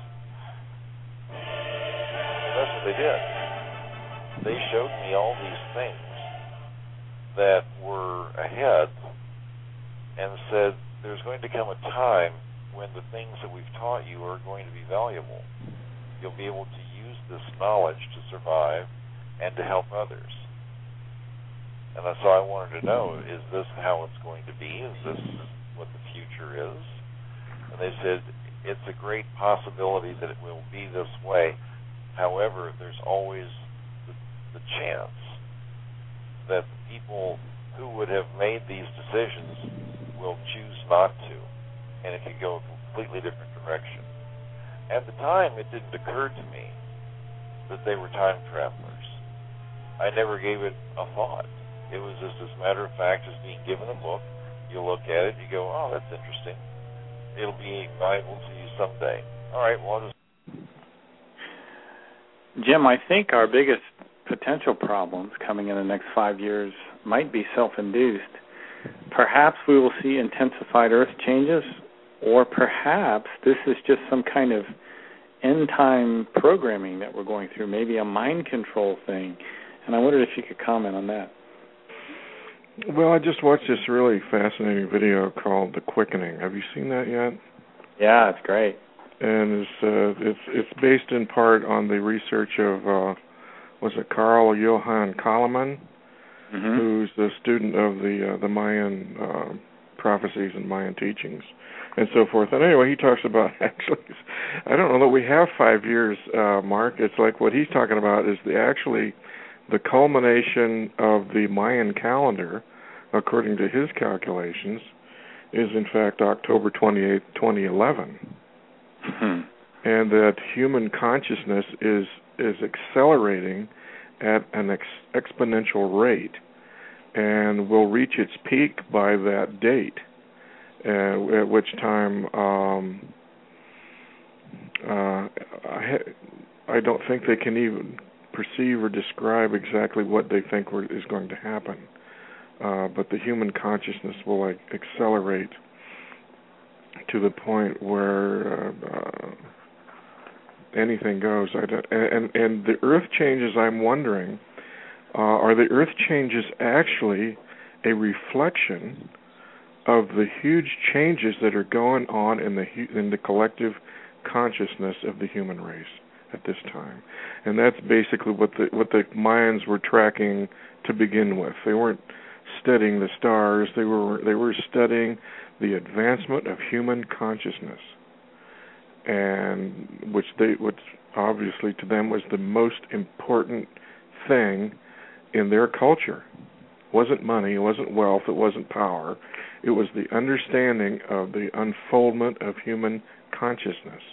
And that's what they did. They showed me all these things that were ahead and said, there's going to come a time when the things that we've taught you are going to be valuable. You'll be able to use this knowledge to survive and to help others. And so I wanted to know, is this how it's going to be? Is this what the future is? And they said, it's a great possibility that it will be this way. However, there's always the, the chance that the people who would have made these decisions will choose not to, and it could go a completely different direction. At the time, it didn't occur to me that they were time travelers. I never gave it a thought. It was just as a matter of fact as being given a book. You look at it, you go, oh, that's interesting. It'll be valuable to you someday. All right, well, I'll just... Jim, I think our biggest potential problems coming in the next five years might be self-induced. Perhaps we will see intensified Earth changes, or perhaps this is just some kind of end-time programming that we're going through, maybe a mind control thing. And I wondered if you could comment on that. Well, I just watched this really fascinating video called The Quickening. Have you seen that yet? Yeah, it's great. And it's uh, it's it's based in part on the research of uh, was it Carl Johan Kalaman, mm-hmm. who's the student of the uh, the Mayan uh, prophecies and Mayan teachings, and so forth. And anyway, he talks about actually, I don't know that we have five years, uh, Mark. It's like what he's talking about is the actually the culmination of the Mayan calendar, according to his calculations, is in fact October twenty-eighth, twenty eleven. Hmm. And that human consciousness is is accelerating at an ex- exponential rate, and will reach its peak by that date, uh, at which time um, uh, I, I don't think they can even perceive or describe exactly what they think is going to happen. Uh, but the human consciousness will like accelerate to the point where uh, uh, anything goes. I don't, and, and the Earth changes, I'm wondering, uh, are the Earth changes actually a reflection of the huge changes that are going on in the in the collective consciousness of the human race at this time. And that's basically what the what the Mayans were tracking to begin with. They weren't studying the stars, they were they were studying the advancement of human consciousness, and which they which obviously to them was the most important thing in their culture. It wasn't money, it wasn't wealth, it wasn't power. It was the understanding of the unfoldment of human consciousness.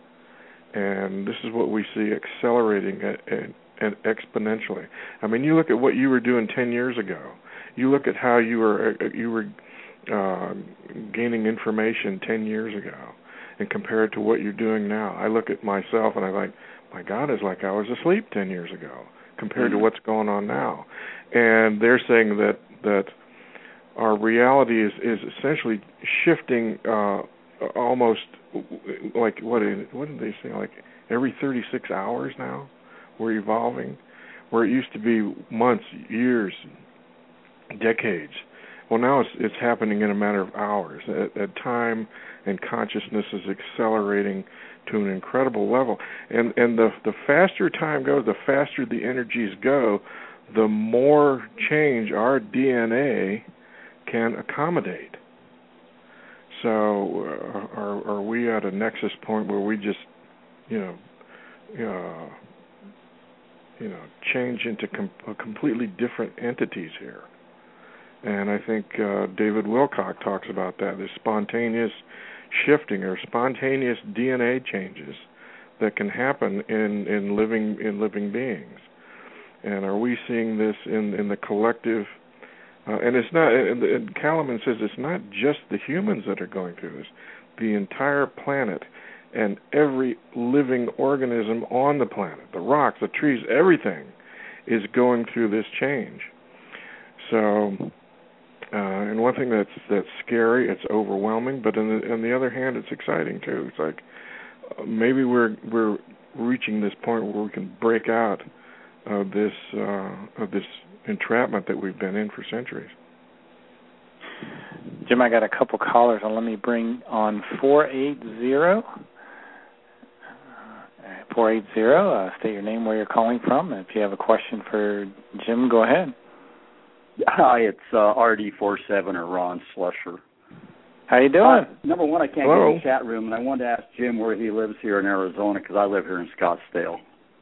And this is what we see accelerating at, at, at exponentially. I mean, you look at what you were doing ten years ago. You look at how you were you were uh, gaining information ten years ago, and compare it to what you're doing now. I look at myself and I'm like, my God, it's like I was asleep ten years ago compared mm-hmm. to what's going on now. And they're saying that that our reality is, is essentially shifting uh, almost like what did, what did they say? Like every thirty-six hours now, we're evolving, where it used to be months, years, decades. Well, now it's it's happening in a matter of hours. At, at time and consciousness is accelerating to an incredible level, and and the the faster time goes, the faster the energies go, the more change our D N A can accommodate. So, uh, are are we at a nexus point where we just, you know, uh, you know, change into com- completely different entities here? And I think uh, David Wilcock talks about that, this spontaneous shifting or spontaneous D N A changes that can happen in, in living in living beings. And are we seeing this in, in the collective? Uh, and it's not. And, and Kalaman says it's not just the humans that are going through this. The entire planet and every living organism on the planet, the rocks, the trees, everything is going through this change. So, uh, and one thing that's that's scary, it's overwhelming, but on the, on the other hand, it's exciting too. It's like uh, maybe we're we're reaching this point where we can break out of this uh, of this entrapment that we've been in for centuries. Jim, I got a couple callers, and let me bring on four eight zero. four eight zero, uh, state your name, where you're calling from. If you have a question for Jim, go ahead. Hi, it's uh, R D forty-seven or Ron Slusher. How you doing? Uh, number one, I can't Hello. get in the chat room, and I wanted to ask Jim where he lives here in Arizona, because I live here in Scottsdale.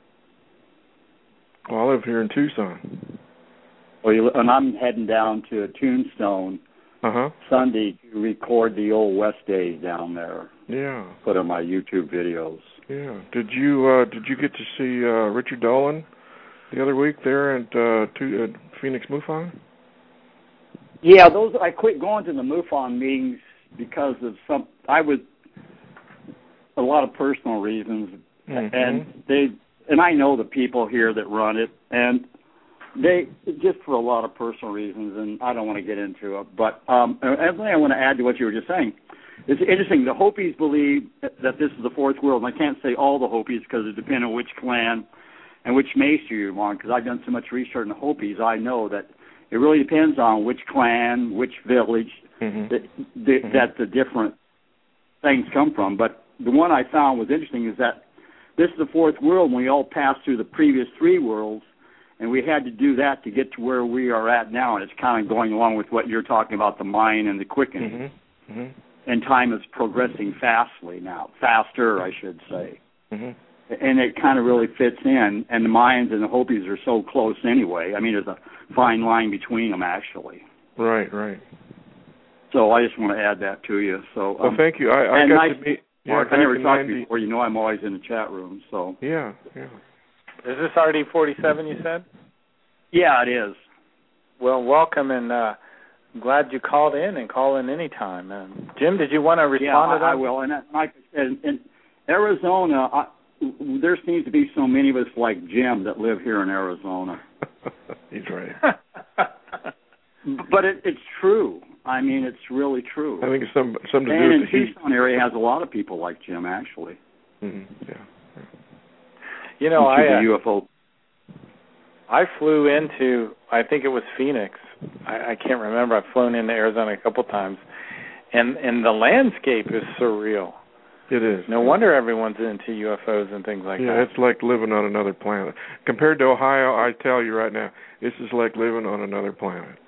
Well, I live here in Tucson. Well, you, and I'm heading down to a Tombstone uh-huh. Sunday to record the old West days down there. Yeah. Put on my YouTube videos. Yeah. Did you uh, did you get to see uh, Richard Dolan the other week there at, uh, to, at Phoenix MUFON? Yeah, those I quit going to the MUFON meetings because of some. I was a lot of personal reasons, mm-hmm. and they and I know the people here that run it, and they just for a lot of personal reasons, and I don't want to get into it. But um, something I want to add to what you were just saying. It's interesting. The Hopis believe that this is the fourth world, and I can't say all the Hopis because it depends on which clan and which maester you're on, because I've done so much research on the Hopis, I know that it really depends on which clan, which village, mm-hmm. that, the, mm-hmm. that the different things come from. But the one I found was interesting is that this is the fourth world, and we all passed through the previous three worlds, and we had to do that to get to where we are at now, and it's kind of going along with what you're talking about, the mind and the quickening. Mm-hmm. Mm-hmm. And time is progressing fastly now, faster, I should say. Mm-hmm. And it kind of really fits in, and the Mayans and the Hopis are so close anyway. I mean, there's a fine line between them, actually. Right, right. So I just want to add that to you. So, well, um, thank you. I, I and got nice, to meet Mark, yeah, I never talked ninety to you before. You know I'm always in the chat room. So Yeah, yeah. Is this R D forty-seven, you said? Yeah, it is. Well, welcome, and uh, glad you called in, and call in anytime. Um, Jim, did you want to respond yeah, to that? I, I will. And like I said, in Arizona, I, there seems to be so many of us like Jim that live here in Arizona. He's right. But it, it's true. I mean, it's really true. I think it's some something to and do in with the Tucson area has a lot of people like Jim, actually. Mm-hmm. Yeah. yeah. You know, I uh, U F O. I flew into, I think it was Phoenix. I, I can't remember. I've flown into Arizona a couple times, and and the landscape is surreal. It is. No wonder everyone's into U F Os and things like yeah, that. Yeah, it's like living on another planet. Compared to Ohio, I tell you right now, this is like living on another planet.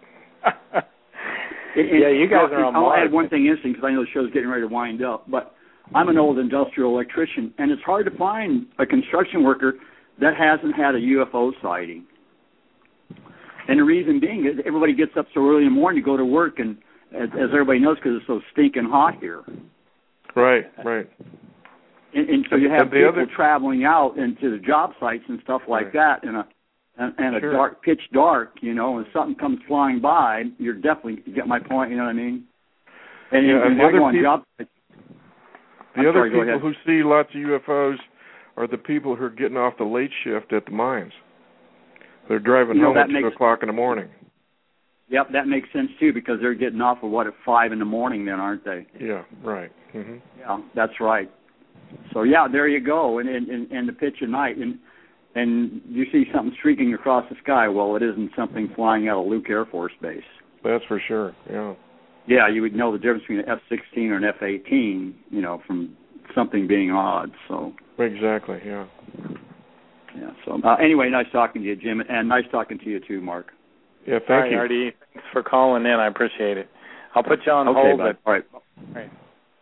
yeah, you guys are on I'll Mars. add one thing interesting because I know the show's getting ready to wind up, but I'm an old industrial electrician, and it's hard to find a construction worker that hasn't had a U F O sighting. And the reason being is everybody gets up so early in the morning to go to work, and as, as everybody knows, because it's so stinking hot here. Right, right. And, and so you have people other... traveling out into the job sites and stuff like right. that, in a and, and sure. a dark, pitch dark, you know, and something comes flying by, you're definitely, you get my point, you know what I mean? And, yeah, and, and the other, people, job, the I'm other sorry, people who see lots of U F Os are the people who are getting off the late shift at the mines. They're driving you know, home at makes, two o'clock in the morning. Yep, that makes sense too, because they're getting off at what, at five in the morning then, aren't they? Yeah, right. Mm-hmm. Yeah, that's right. So yeah, there you go, and and and the pitch of night, and and you see something streaking across the sky. Well, it isn't something flying out of Luke Air Force Base. That's for sure. Yeah. Yeah, you would know the difference between an F sixteen or an F eighteen, you know, from something being odd. So. Exactly. Yeah. Yeah. So uh, anyway, nice talking to you, Jim, and nice talking to you too, Mark. Yeah. Thank All right, you, Artie. Thanks for calling in. I appreciate it. I'll put you on okay, hold. Bud. But... All right. All right.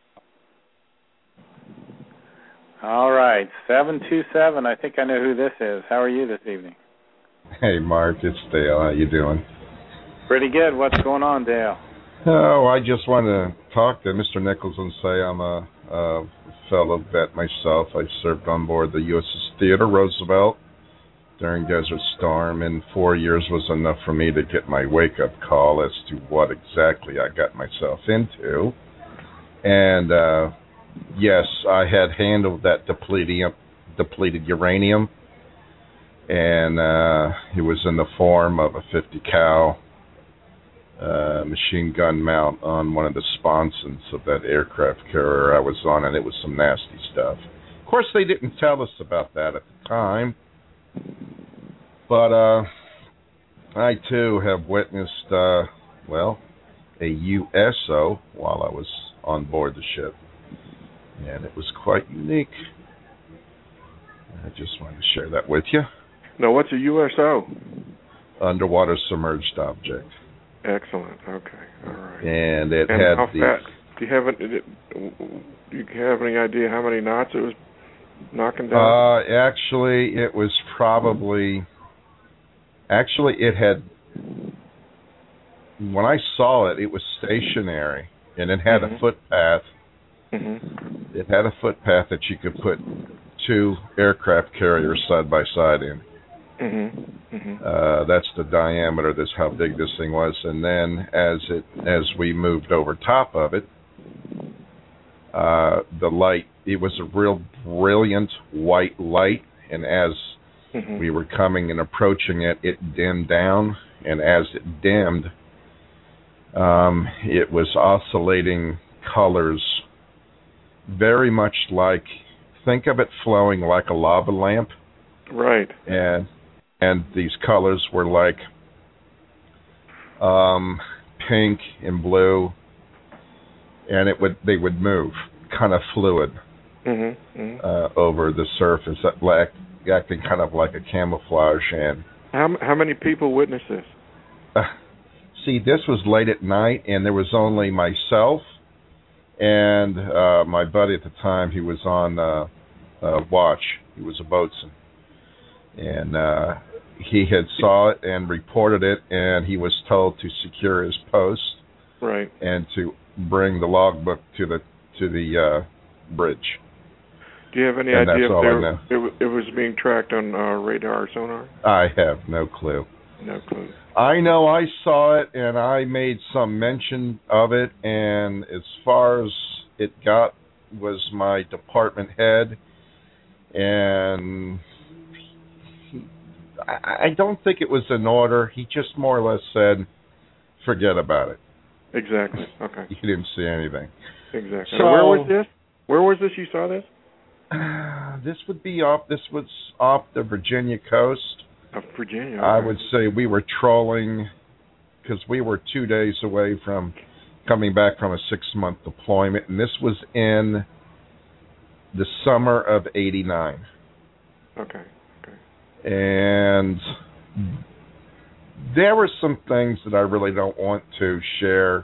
All right, seven two seven. I think I know who this is. How are you this evening? Hey, Mark, it's Dale. How you doing? Pretty good. What's going on, Dale? Oh, I just want to talk to Mister Nichols and say I'm a, a fellow vet myself. I served on board the U S S Theodore Roosevelt during Desert Storm, and four years was enough for me to get my wake-up call as to what exactly I got myself into. And, uh... yes, I had handled that depleted, depleted uranium, and uh, it was in the form of a fifty cal uh, machine gun mount on one of the sponsons of that aircraft carrier I was on, and it was some nasty stuff. Of course, they didn't tell us about that at the time, but uh, I, too, have witnessed, uh, well, a U S O while I was on board the ship. And it was quite unique. I just wanted to share that with you. Now, what's a U S O? Underwater submerged object. Excellent. Okay. All right. And it and had how the. Fat, do you have it, Do you have any idea how many knots it was knocking down? Uh, actually, it was probably. Actually, it had. When I saw it, it was stationary, and it had mm-hmm. a footpath. Mm-hmm. It had a footpath that you could put two aircraft carriers side by side in. Mm-hmm. Mm-hmm. Uh, that's the diameter. That's how big this thing was. And then, as it as we moved over top of it, uh, the light. It was a real brilliant white light, and as mm-hmm. we were coming and approaching it, it dimmed down. And as it dimmed, um, it was oscillating colors. Very much like, think of it flowing like a lava lamp. Right. And and these colors were like um, pink and blue, and it would they would move, kind of fluid, mm-hmm. Mm-hmm. Uh, over the surface, that black, acting kind of like a camouflage. And how how many people witnessed this? Uh, see, this was late at night, and there was only myself. And uh, my buddy at the time, he was on uh, uh, watch. He was a boatswain. And uh, he had saw it and reported it, and he was told to secure his post. Right. And to bring the logbook to the to the uh, bridge. Do you have any and idea if there, it, it was being tracked on uh, radar or sonar? I have no clue. No clue. I know I saw it, and I made some mention of it, and as far as it got was my department head, and he, I, I don't think it was an order. He just more or less said, forget about it. Exactly. Okay. He didn't see anything. Exactly. So, where was this? Where was this you saw this? Uh, this would be off, this was off the Virginia coast. Of Virginia. I would say we were trolling because we were two days away from coming back from a six-month deployment, and this was in the summer of eighty-nine. Okay. Okay. And there were some things that I really don't want to share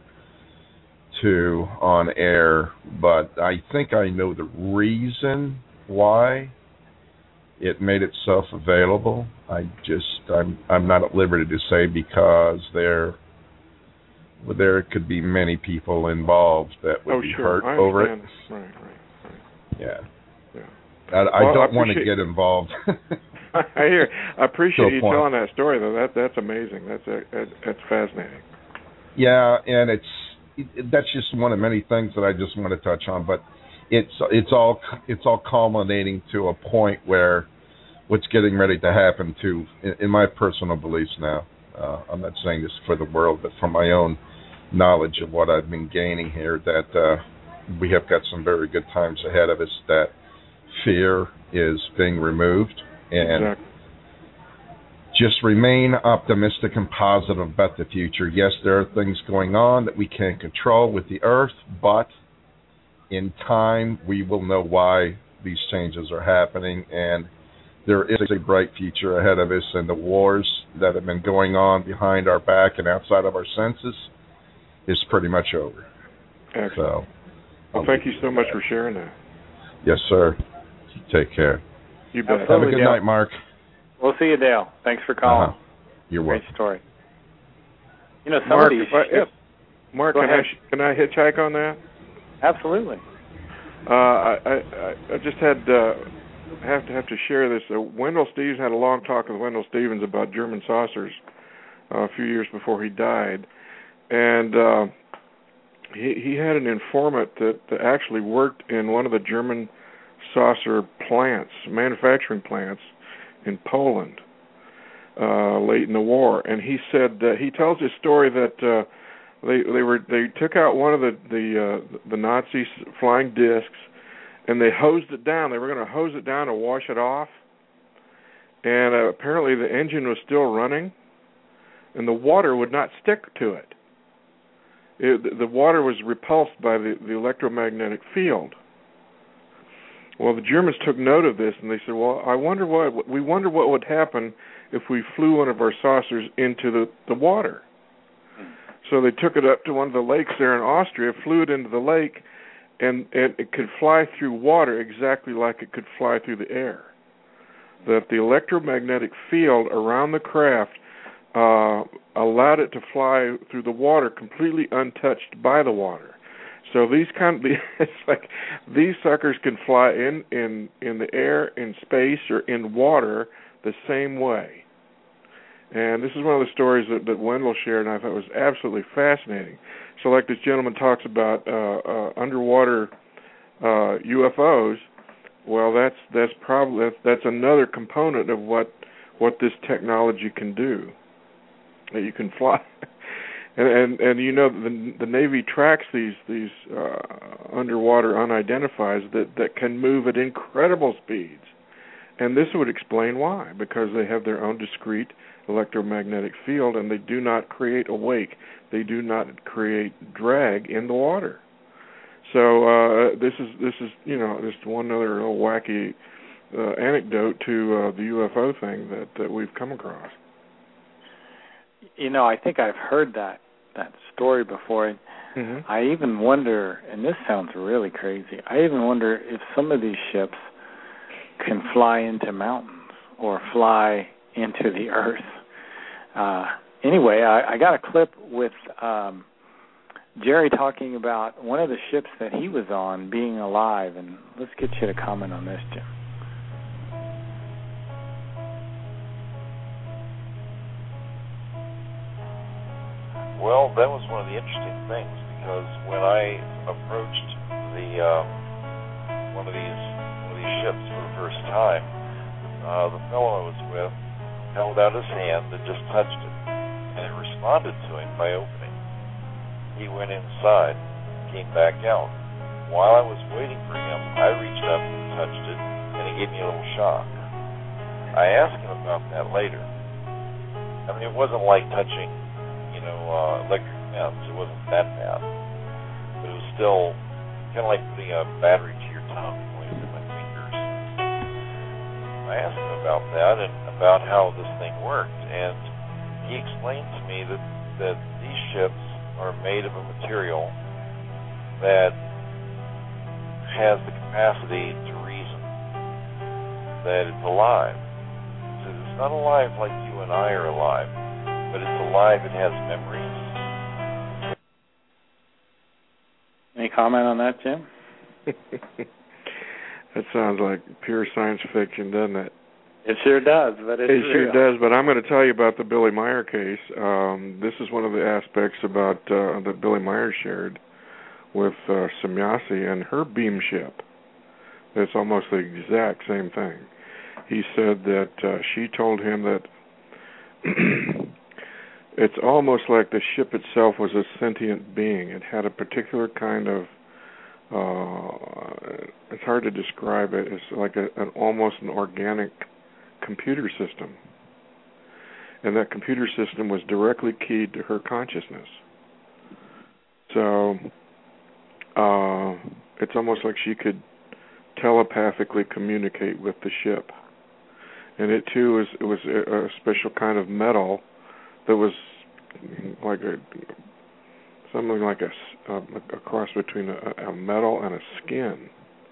to on air, but I think I know the reason why it made itself available. I just I'm I'm not at liberty to say because there well, there could be many people involved that would oh, be sure. hurt I over it. Right, right, right. Yeah. Yeah. I, I well, don't I want to get involved. I hear. I appreciate you point. telling that story, though. That that's amazing. That's a, that's fascinating. Yeah, and it's it, that's just one of many things that I just want to touch on. But it's it's all it's all culminating to a point where what's getting ready to happen to, in, in my personal beliefs now. Uh, I'm not saying this for the world, but from my own knowledge of what I've been gaining here, that uh, we have got some very good times ahead of us. That fear is being removed, and exactly. just remain optimistic and positive about the future. Yes, there are things going on that we can't control with the earth, but in time we will know why these changes are happening, and there is a bright future ahead of us, and the wars that have been going on behind our back and outside of our senses is pretty much over. Excellent. So, well, thank you so much for sharing that. Yes, sir. Take care. You bet. Absolutely, Have a good Dale. night, Mark. We'll see you, Dale. Thanks for calling. Uh-huh. You're Great welcome. story. You know, some Mark, of these if I, ships... if, Mark, Go can ahead. I, can I hitchhike on that? Absolutely. Uh, I, I, I just had uh, have to have to share this. Uh, Wendell Stevens had a long talk with Wendell Stevens about German saucers uh, a few years before he died, and uh, he he had an informant that, that actually worked in one of the German saucer plants, manufacturing plants in Poland uh, late in the war, and he said uh, he tells his story that. Uh, They they were they took out one of the the uh, the Nazi flying discs, and they hosed it down. They were going to hose it down to wash it off, and uh, apparently the engine was still running, and the water would not stick to it. it the water was repulsed by the, the electromagnetic field. Well, the Germans took note of this, and they said, "Well, I wonder what we wonder what would happen if we flew one of our saucers into the, the water." So they took it up to one of the lakes there in Austria, flew it into the lake, and, and it could fly through water exactly like it could fly through the air. That the electromagnetic field around the craft uh, allowed it to fly through the water completely untouched by the water. So these kind of, it's like these suckers can fly in, in, in the air, in space, or in water the same way. And this is one of the stories that, that Wendell shared, and I thought was absolutely fascinating. So like this gentleman talks about uh, uh, underwater uh, U F Os, well, that's that's probably that's, that's another component of what what this technology can do. That you can fly, and, and and you know the the Navy tracks these these uh, underwater unidentifieds that that can move at incredible speeds, and this would explain why, because they have their own discrete electromagnetic field, and they do not create a wake. They do not create drag in the water. So uh, this is this is you know just one other little wacky uh, anecdote to uh, the U F O thing that, that we've come across. You know, I think I've heard that that story before. Mm-hmm. I even wonder, and this sounds really crazy, I even wonder if some of these ships can fly into mountains or fly into the earth. Uh, anyway, I, I got a clip with um, Jerry talking about one of the ships that he was on being alive, and let's get you to comment on this, Jim. Well, that was one of the interesting things, because when I approached the uh, one of these one of these ships for the first time, uh, the fellow I was with held out his hand and just touched it, and it responded to him by opening. He went inside, came back out. While I was waiting for him, I reached up and touched it, and he gave me a little shock. I asked him about that later. I mean, it wasn't like touching, you know, uh, electric fence. It wasn't that bad. still kind of like putting a battery to your tongue, going through my fingers. I asked him about that and about how this thing worked, and he explained to me that, that these ships are made of a material that has the capacity to reason, that it's alive. He says it's not alive like you and I are alive, but it's alive, it has memories. Any comment on that, Jim? That sounds like pure science fiction, doesn't it? It sure does, but it's it sure real. does. But I'm going to tell you about the Billy Meyer case. Um, this is one of the aspects about uh, that Billy Meyer shared with uh, Semjase and her beam ship. It's almost the exact same thing. He said that uh, she told him that it's almost like the ship itself was a sentient being. It had a particular kind of, uh, it's hard to describe it. It's like a, an almost an organic computer system. And that computer system was directly keyed to her consciousness. So uh, it's almost like she could telepathically communicate with the ship. And it, too, was, it was a, a special kind of metal that was like a something like a, a, a cross between a, a metal and a skin.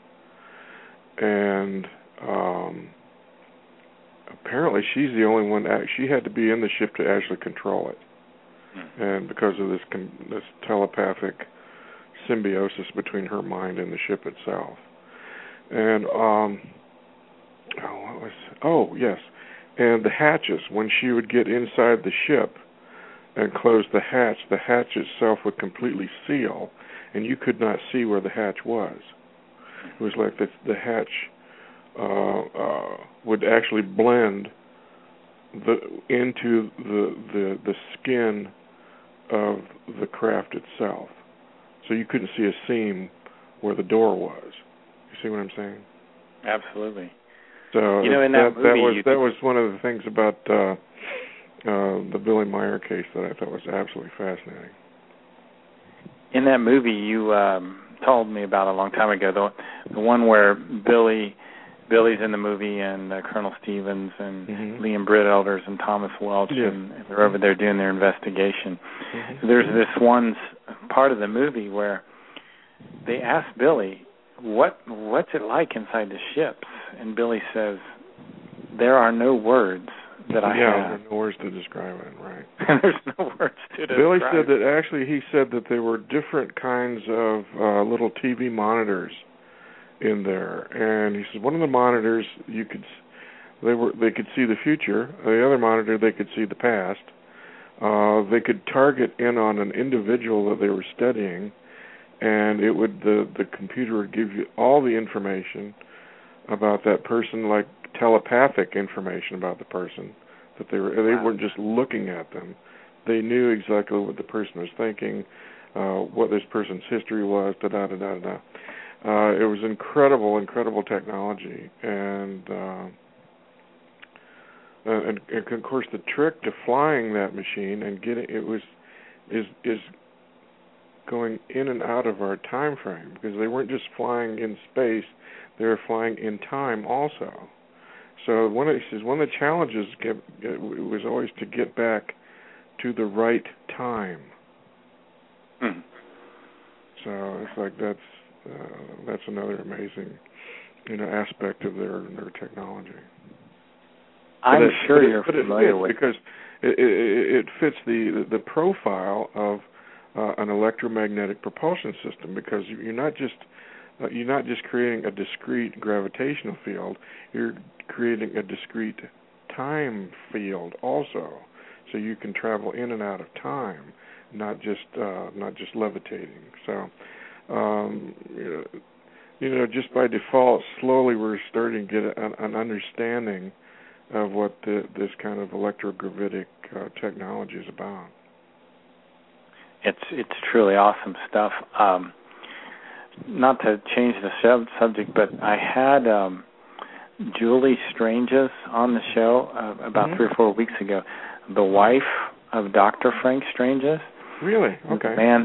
And um, apparently she's the only one, she had to be in the ship to actually control it. Mm-hmm. And because of this this telepathic symbiosis between her mind and the ship itself. And, um, oh, what was, oh, yes. And the hatches, when she would get inside the ship and close the hatch, the hatch itself would completely seal, and you could not see where the hatch was. It was like the, the hatch uh, uh, would actually blend the into the, the the skin of the craft itself. So you couldn't see a seam where the door was. You see what I'm saying? Absolutely. So you know, in that, that, that, movie, was you that could... was one of the things about uh, uh, the Billy Meyer case that I thought was absolutely fascinating. In that movie, you um, told me about a long time ago, the, the one where Billy Billy's in the movie and uh, Colonel Stevens and mm-hmm. Liam Brittelders and Thomas Welch, yeah. and they're over there doing their investigation. Mm-hmm. So there's this one part of the movie where they ask Billy, what what's it like inside the ships? And Billy says, there are no words that I yeah, have. Yeah, there are no words to describe it, right. And there's no words to describe it. Billy said that, actually, he said that there were different kinds of uh, little T V monitors in there. And he said one of the monitors, you could, they were they could see the future. The other monitor, they could see the past. Uh, they could target in on an individual that they were studying, and it would the, the computer would give you all the information about that person, like telepathic information about the person, that they were they wow. weren't just looking at them. They knew exactly what the person was thinking, uh, what this person's history was, da da da da da. Uh, it was incredible, incredible technology, and, uh, and and of course the trick to flying that machine and getting it was is is going in and out of our time frame, because they weren't just flying in space. They were flying in time also. So one of, he says one of the challenges get, get, was always to get back to the right time. Mm. So it's like that's uh, that's another amazing, you know, aspect of their their technology. I'm it, sure it, you're but familiar it fits with because it, it, it fits the the profile of uh, an electromagnetic propulsion system, because you're not just Uh, you're not just creating a discrete gravitational field, you're creating a discrete time field also. So you can travel in and out of time, not just uh, not just levitating. So, um, you know, you know, just by default, slowly we're starting to get an, an understanding of what the, this kind of electrogravitic uh, technology is about. It's it's truly awesome stuff. Um, Not to change the sub- subject, but I had um, Julie Stranges on the show uh, about mm-hmm. three or four weeks ago, the wife of Doctor Frank Stranges. Really? Okay. Man,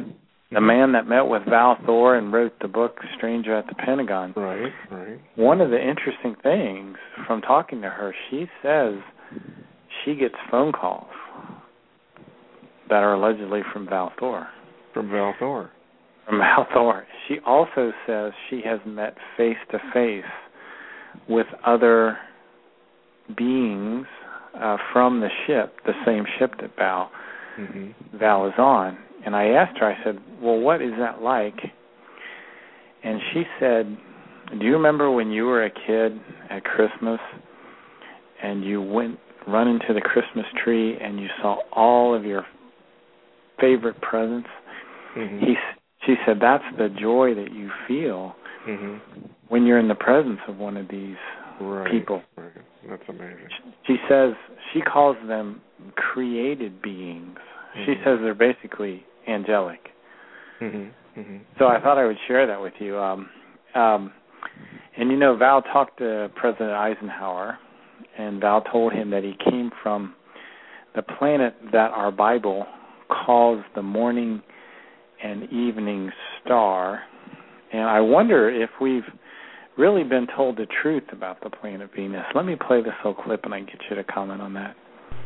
the man that met with Val Thor and wrote the book Stranger at the Pentagon. Right, right. One of the interesting things from talking to her, she says she gets phone calls that are allegedly from Val Thor. From Val Thor. From Val Thor. She also says she has met face-to-face with other beings uh, from the ship, the same ship that Val, mm-hmm. Val is on. And I asked her, I said, well, what is that like? And she said, do you remember when you were a kid at Christmas and you went run into the Christmas tree and you saw all of your favorite presents? Mm-hmm. He, she said, that's the joy that you feel mm-hmm. when you're in the presence of one of these right, people. Right. That's amazing. She says she calls them created beings. Mm-hmm. She says they're basically angelic. Mm-hmm. Mm-hmm. So I thought I would share that with you. Um, um, and, you know, Val talked to President Eisenhower, and Val told him that he came from the planet that our Bible calls the morning and evening star. And I wonder if we've really been told the truth about the planet Venus. Let me play this whole clip and I can get you to comment on that.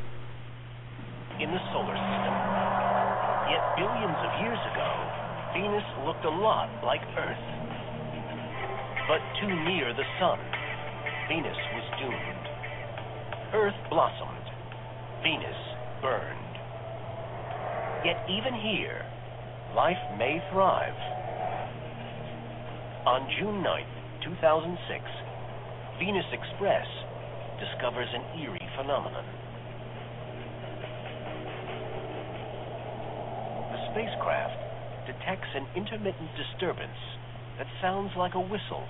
In the solar system, yet billions of years ago, Venus looked a lot like Earth. But too near the sun, Venus was doomed. Earth blossomed, Venus burned. Yet even here, life may thrive. On June ninth, two thousand six, Venus Express discovers an eerie phenomenon. The spacecraft detects an intermittent disturbance that sounds like a whistle.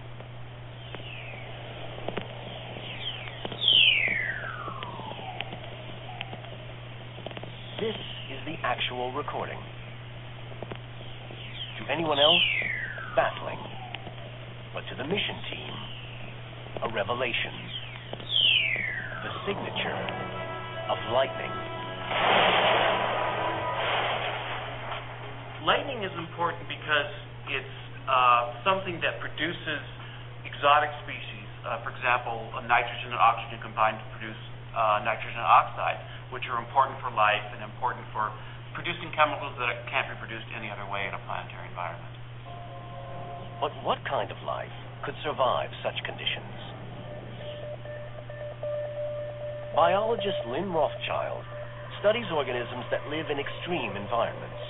This is the actual recording. To anyone else, baffling. But to the mission team, a revelation. The signature of lightning. Lightning is important because it's uh, something that produces exotic species. Uh, for example, nitrogen and oxygen combine to produce uh, nitrogen oxide, which are important for life and important for producing chemicals that can't be produced any other way in a planetary environment. But what kind of life could survive such conditions? Biologist Lynn Rothschild studies organisms that live in extreme environments.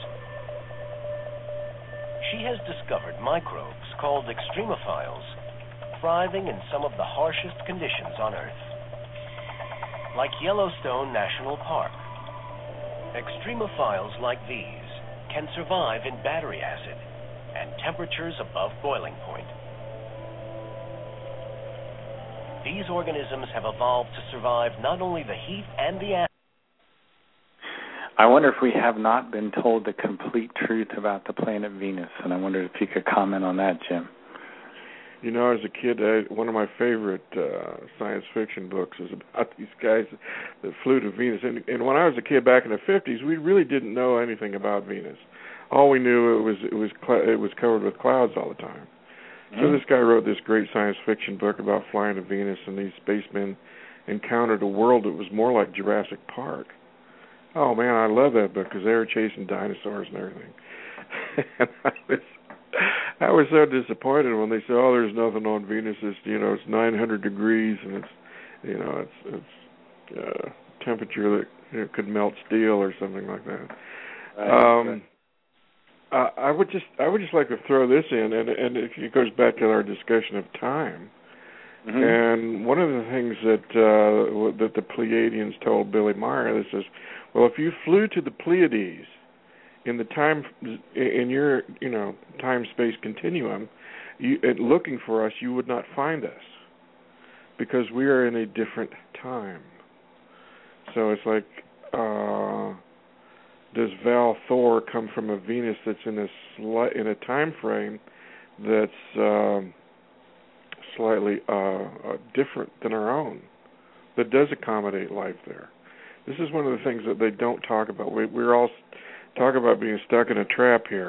She has discovered microbes called extremophiles thriving in some of the harshest conditions on Earth. Like Yellowstone National Park, extremophiles like these can survive in battery acid and temperatures above boiling point. These organisms have evolved to survive not only the heat and the acid. I wonder if we have not been told the complete truth about the planet Venus, and I wonder if you could comment on that, Jim. You know, as a kid, I, one of my favorite uh, science fiction books is about these guys that flew to Venus. And, and when I was a kid back in the fifties, we really didn't know anything about Venus. All we knew it was it was cl- it was covered with clouds all the time. Mm-hmm. So this guy wrote this great science fiction book about flying to Venus, and these spacemen encountered a world that was more like Jurassic Park. Oh man, I love that book because they were chasing dinosaurs and everything. and I was, I was so disappointed when they said, "Oh, there's nothing on Venus. It's you know it's nine hundred degrees and it's you know it's it's uh, temperature that you know, could melt steel or something like that." Right, um, right. Uh, I would just I would just like to throw this in, and and it goes back to our discussion of time. Mm-hmm. And one of the things that uh, that the Pleiadians told Billy Meyer, this is, well, if you flew to the Pleiades in the time in your you know time space continuum, you, looking for us, you would not find us because we are in a different time. So it's like. Uh, Does Val Thor come from a Venus that's in a sli- in a time frame that's um, slightly uh, uh, different than our own, that does accommodate life there? This is one of the things that they don't talk about. We, we're all talking about being stuck in a trap here.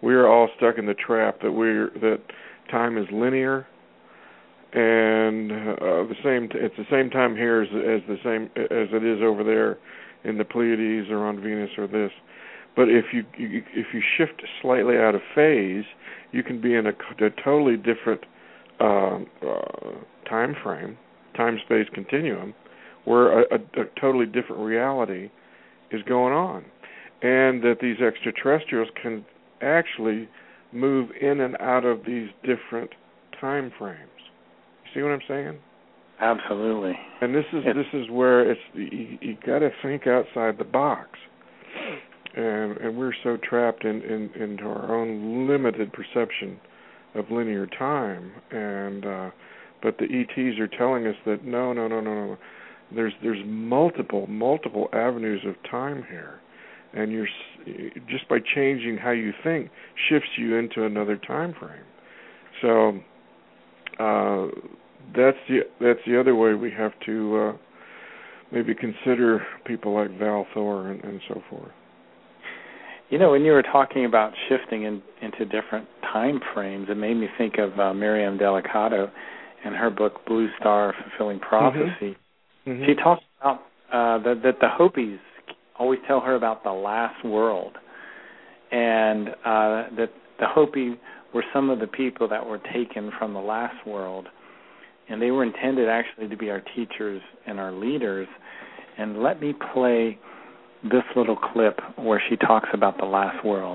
we are all stuck in the trap that we're that time is linear, and uh, the same. T- it's the same time here as, as the same as it is over there in the Pleiades or on Venus or this. But if you, you if you shift slightly out of phase, you can be in a, a totally different uh, uh, time frame, time-space continuum, where a, a, a totally different reality is going on, and that these extraterrestrials can actually move in and out of these different time frames. You see what I'm saying? Absolutely. And this is it's, this is where it's you, you got to think outside the box, and and we're so trapped in, in into our own limited perception of linear time. And uh, but the E Ts are telling us that no, no, no, no, no. There's there's multiple multiple avenues of time here, and you're just by changing how you think shifts you into another time frame. So uh, that's the that's the other way we have to uh, maybe consider people like Val Thor and, and so forth. You know, when you were talking about shifting in, into different time frames, it made me think of uh, Miriam Delicado and her book Blue Star Fulfilling Prophecy. Mm-hmm. She talks about uh, that, that the Hopis always tell her about the last world, and uh, that the Hopi were some of the people that were taken from the last world, and they were intended actually to be our teachers and our leaders. And let me play this little clip where she talks about the last world.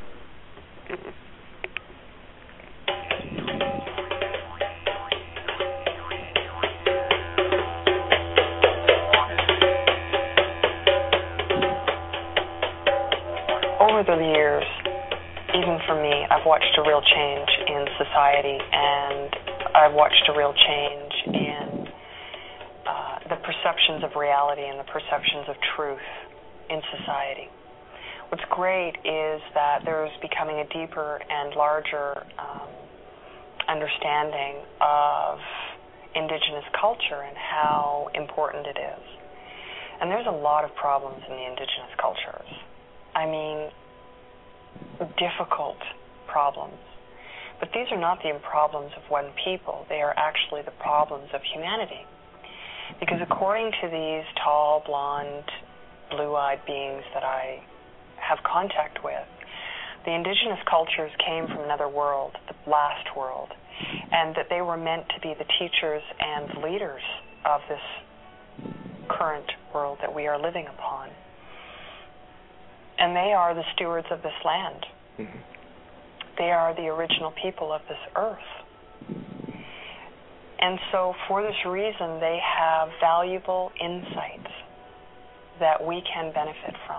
Over the years, even for me, I've watched a real change in society, and I've watched a real change in uh, the perceptions of reality and the perceptions of truth in society. What's great is that there's becoming a deeper and larger um, understanding of indigenous culture and how important it is. And there's a lot of problems in the indigenous cultures. I mean, difficult problems. But these are not the problems of one people. They are actually the problems of humanity. Because according to these tall, blonde, blue-eyed beings that I have contact with, the indigenous cultures came from another world, the last world, and that they were meant to be the teachers and leaders of this current world that we are living upon. And they are the stewards of this land. Mm-hmm. They are the original people of this earth. And so for this reason, they have valuable insights that we can benefit from.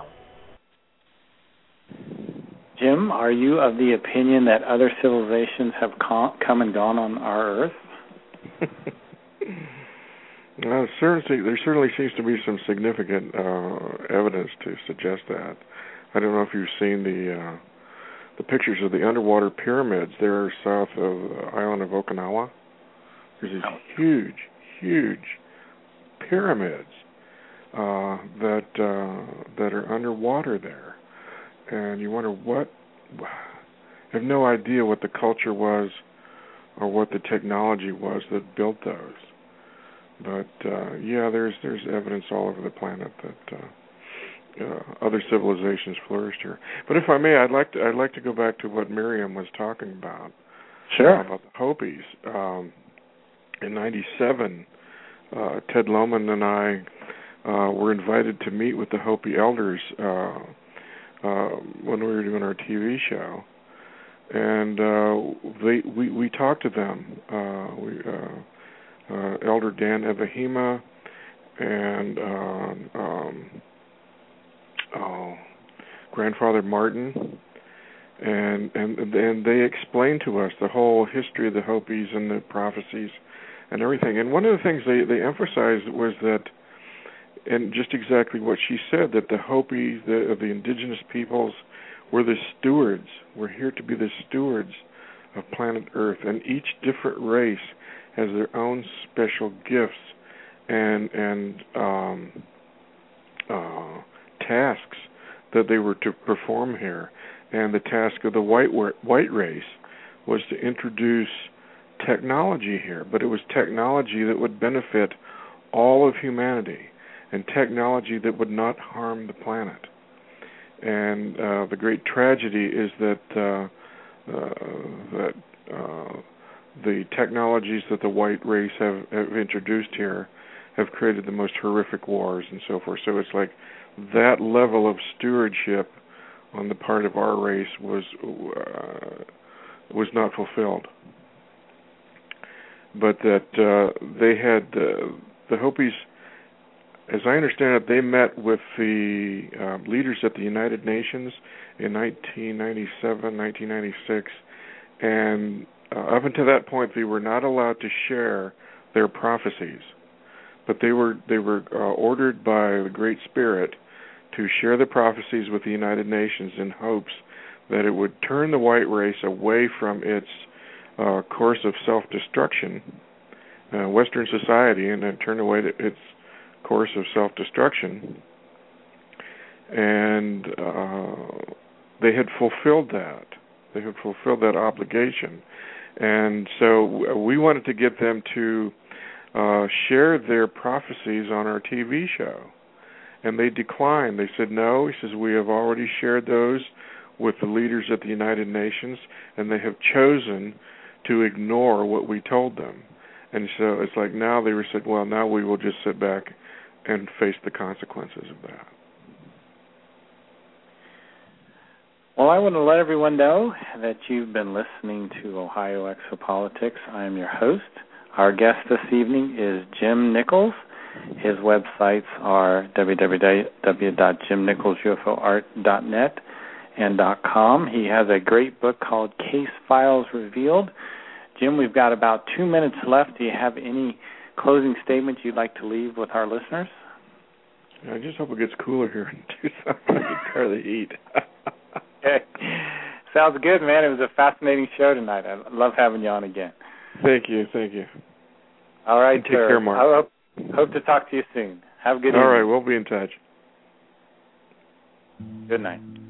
Jim, are you of the opinion that other civilizations have com- come and gone on our Earth? Well, certainly, there certainly seems to be some significant uh, evidence to suggest that. I don't know if you've seen the uh, the pictures of the underwater pyramids there south of the island of Okinawa. There's these huge, huge pyramids uh, that uh, that are underwater there, and you wonder what. I have no idea what the culture was or what the technology was that built those. But uh, yeah, there's there's evidence all over the planet that uh, uh, other civilizations flourished here. But if I may, I'd like to I'd like to go back to what Miriam was talking about. Sure. Uh, about the Hopis. Um, in ninety-seven, uh, Ted Lohman and I uh, were invited to meet with the Hopi elders uh, uh, when we were doing our T V show, and uh, they we we talked to them. Uh, we. Uh, Uh, Elder Dan Evahima and uh, um, oh, Grandfather Martin, and and and they explained to us the whole history of the Hopis and the prophecies and everything. And one of the things they, they emphasized was that, and just exactly what she said, that the Hopi, the the indigenous peoples, were the stewards. We're here to be the stewards of planet Earth, and each different race has their own special gifts and and um, uh, tasks that they were to perform here, And the task of the white white race was to introduce technology here, but it was technology that would benefit all of humanity and technology that would not harm the planet. And uh, the great tragedy is that uh, uh, that uh, the technologies that the white race have, have introduced here have created the most horrific wars and so forth. So it's like that level of stewardship on the part of our race was uh, was not fulfilled. But that uh, they had uh, the Hopis, as I understand it, they met with the uh, leaders at the United Nations in nineteen ninety-seven, nineteen ninety-six, and uh, up until that point, they were not allowed to share their prophecies. But they were they were uh, ordered by the Great Spirit to share the prophecies with the United Nations in hopes that it would turn the white race away from its uh, course of self-destruction, uh, Western society, and then turn away to its course of self-destruction. And uh, they had fulfilled that. They had fulfilled that obligation. And so we wanted to get them to uh, share their prophecies on our T V show. And they declined. They said, no, he says, we have already shared those with the leaders at the United Nations, and they have chosen to ignore what we told them. And so it's like now they were said, well, now we will just sit back and face the consequences of that. Well, I want to let everyone know that you've been listening to Ohio Exopolitics. I am your host. Our guest this evening is Jim Nichols. His websites are w w w dot jim nichols u f o art dot net and .com. He has a great book called Case Files Revealed. Jim, we've got about two minutes left. Do you have any closing statements you'd like to leave with our listeners? I just hope it gets cooler here in Tucson. I can bear the heat. Okay. Sounds good, man. It was a fascinating show tonight. I love having you on again. Thank you. Thank you. All right, and take sir. care, Mark. I hope, hope to talk to you soon. Have a good All evening. right, we'll be in touch. Good night.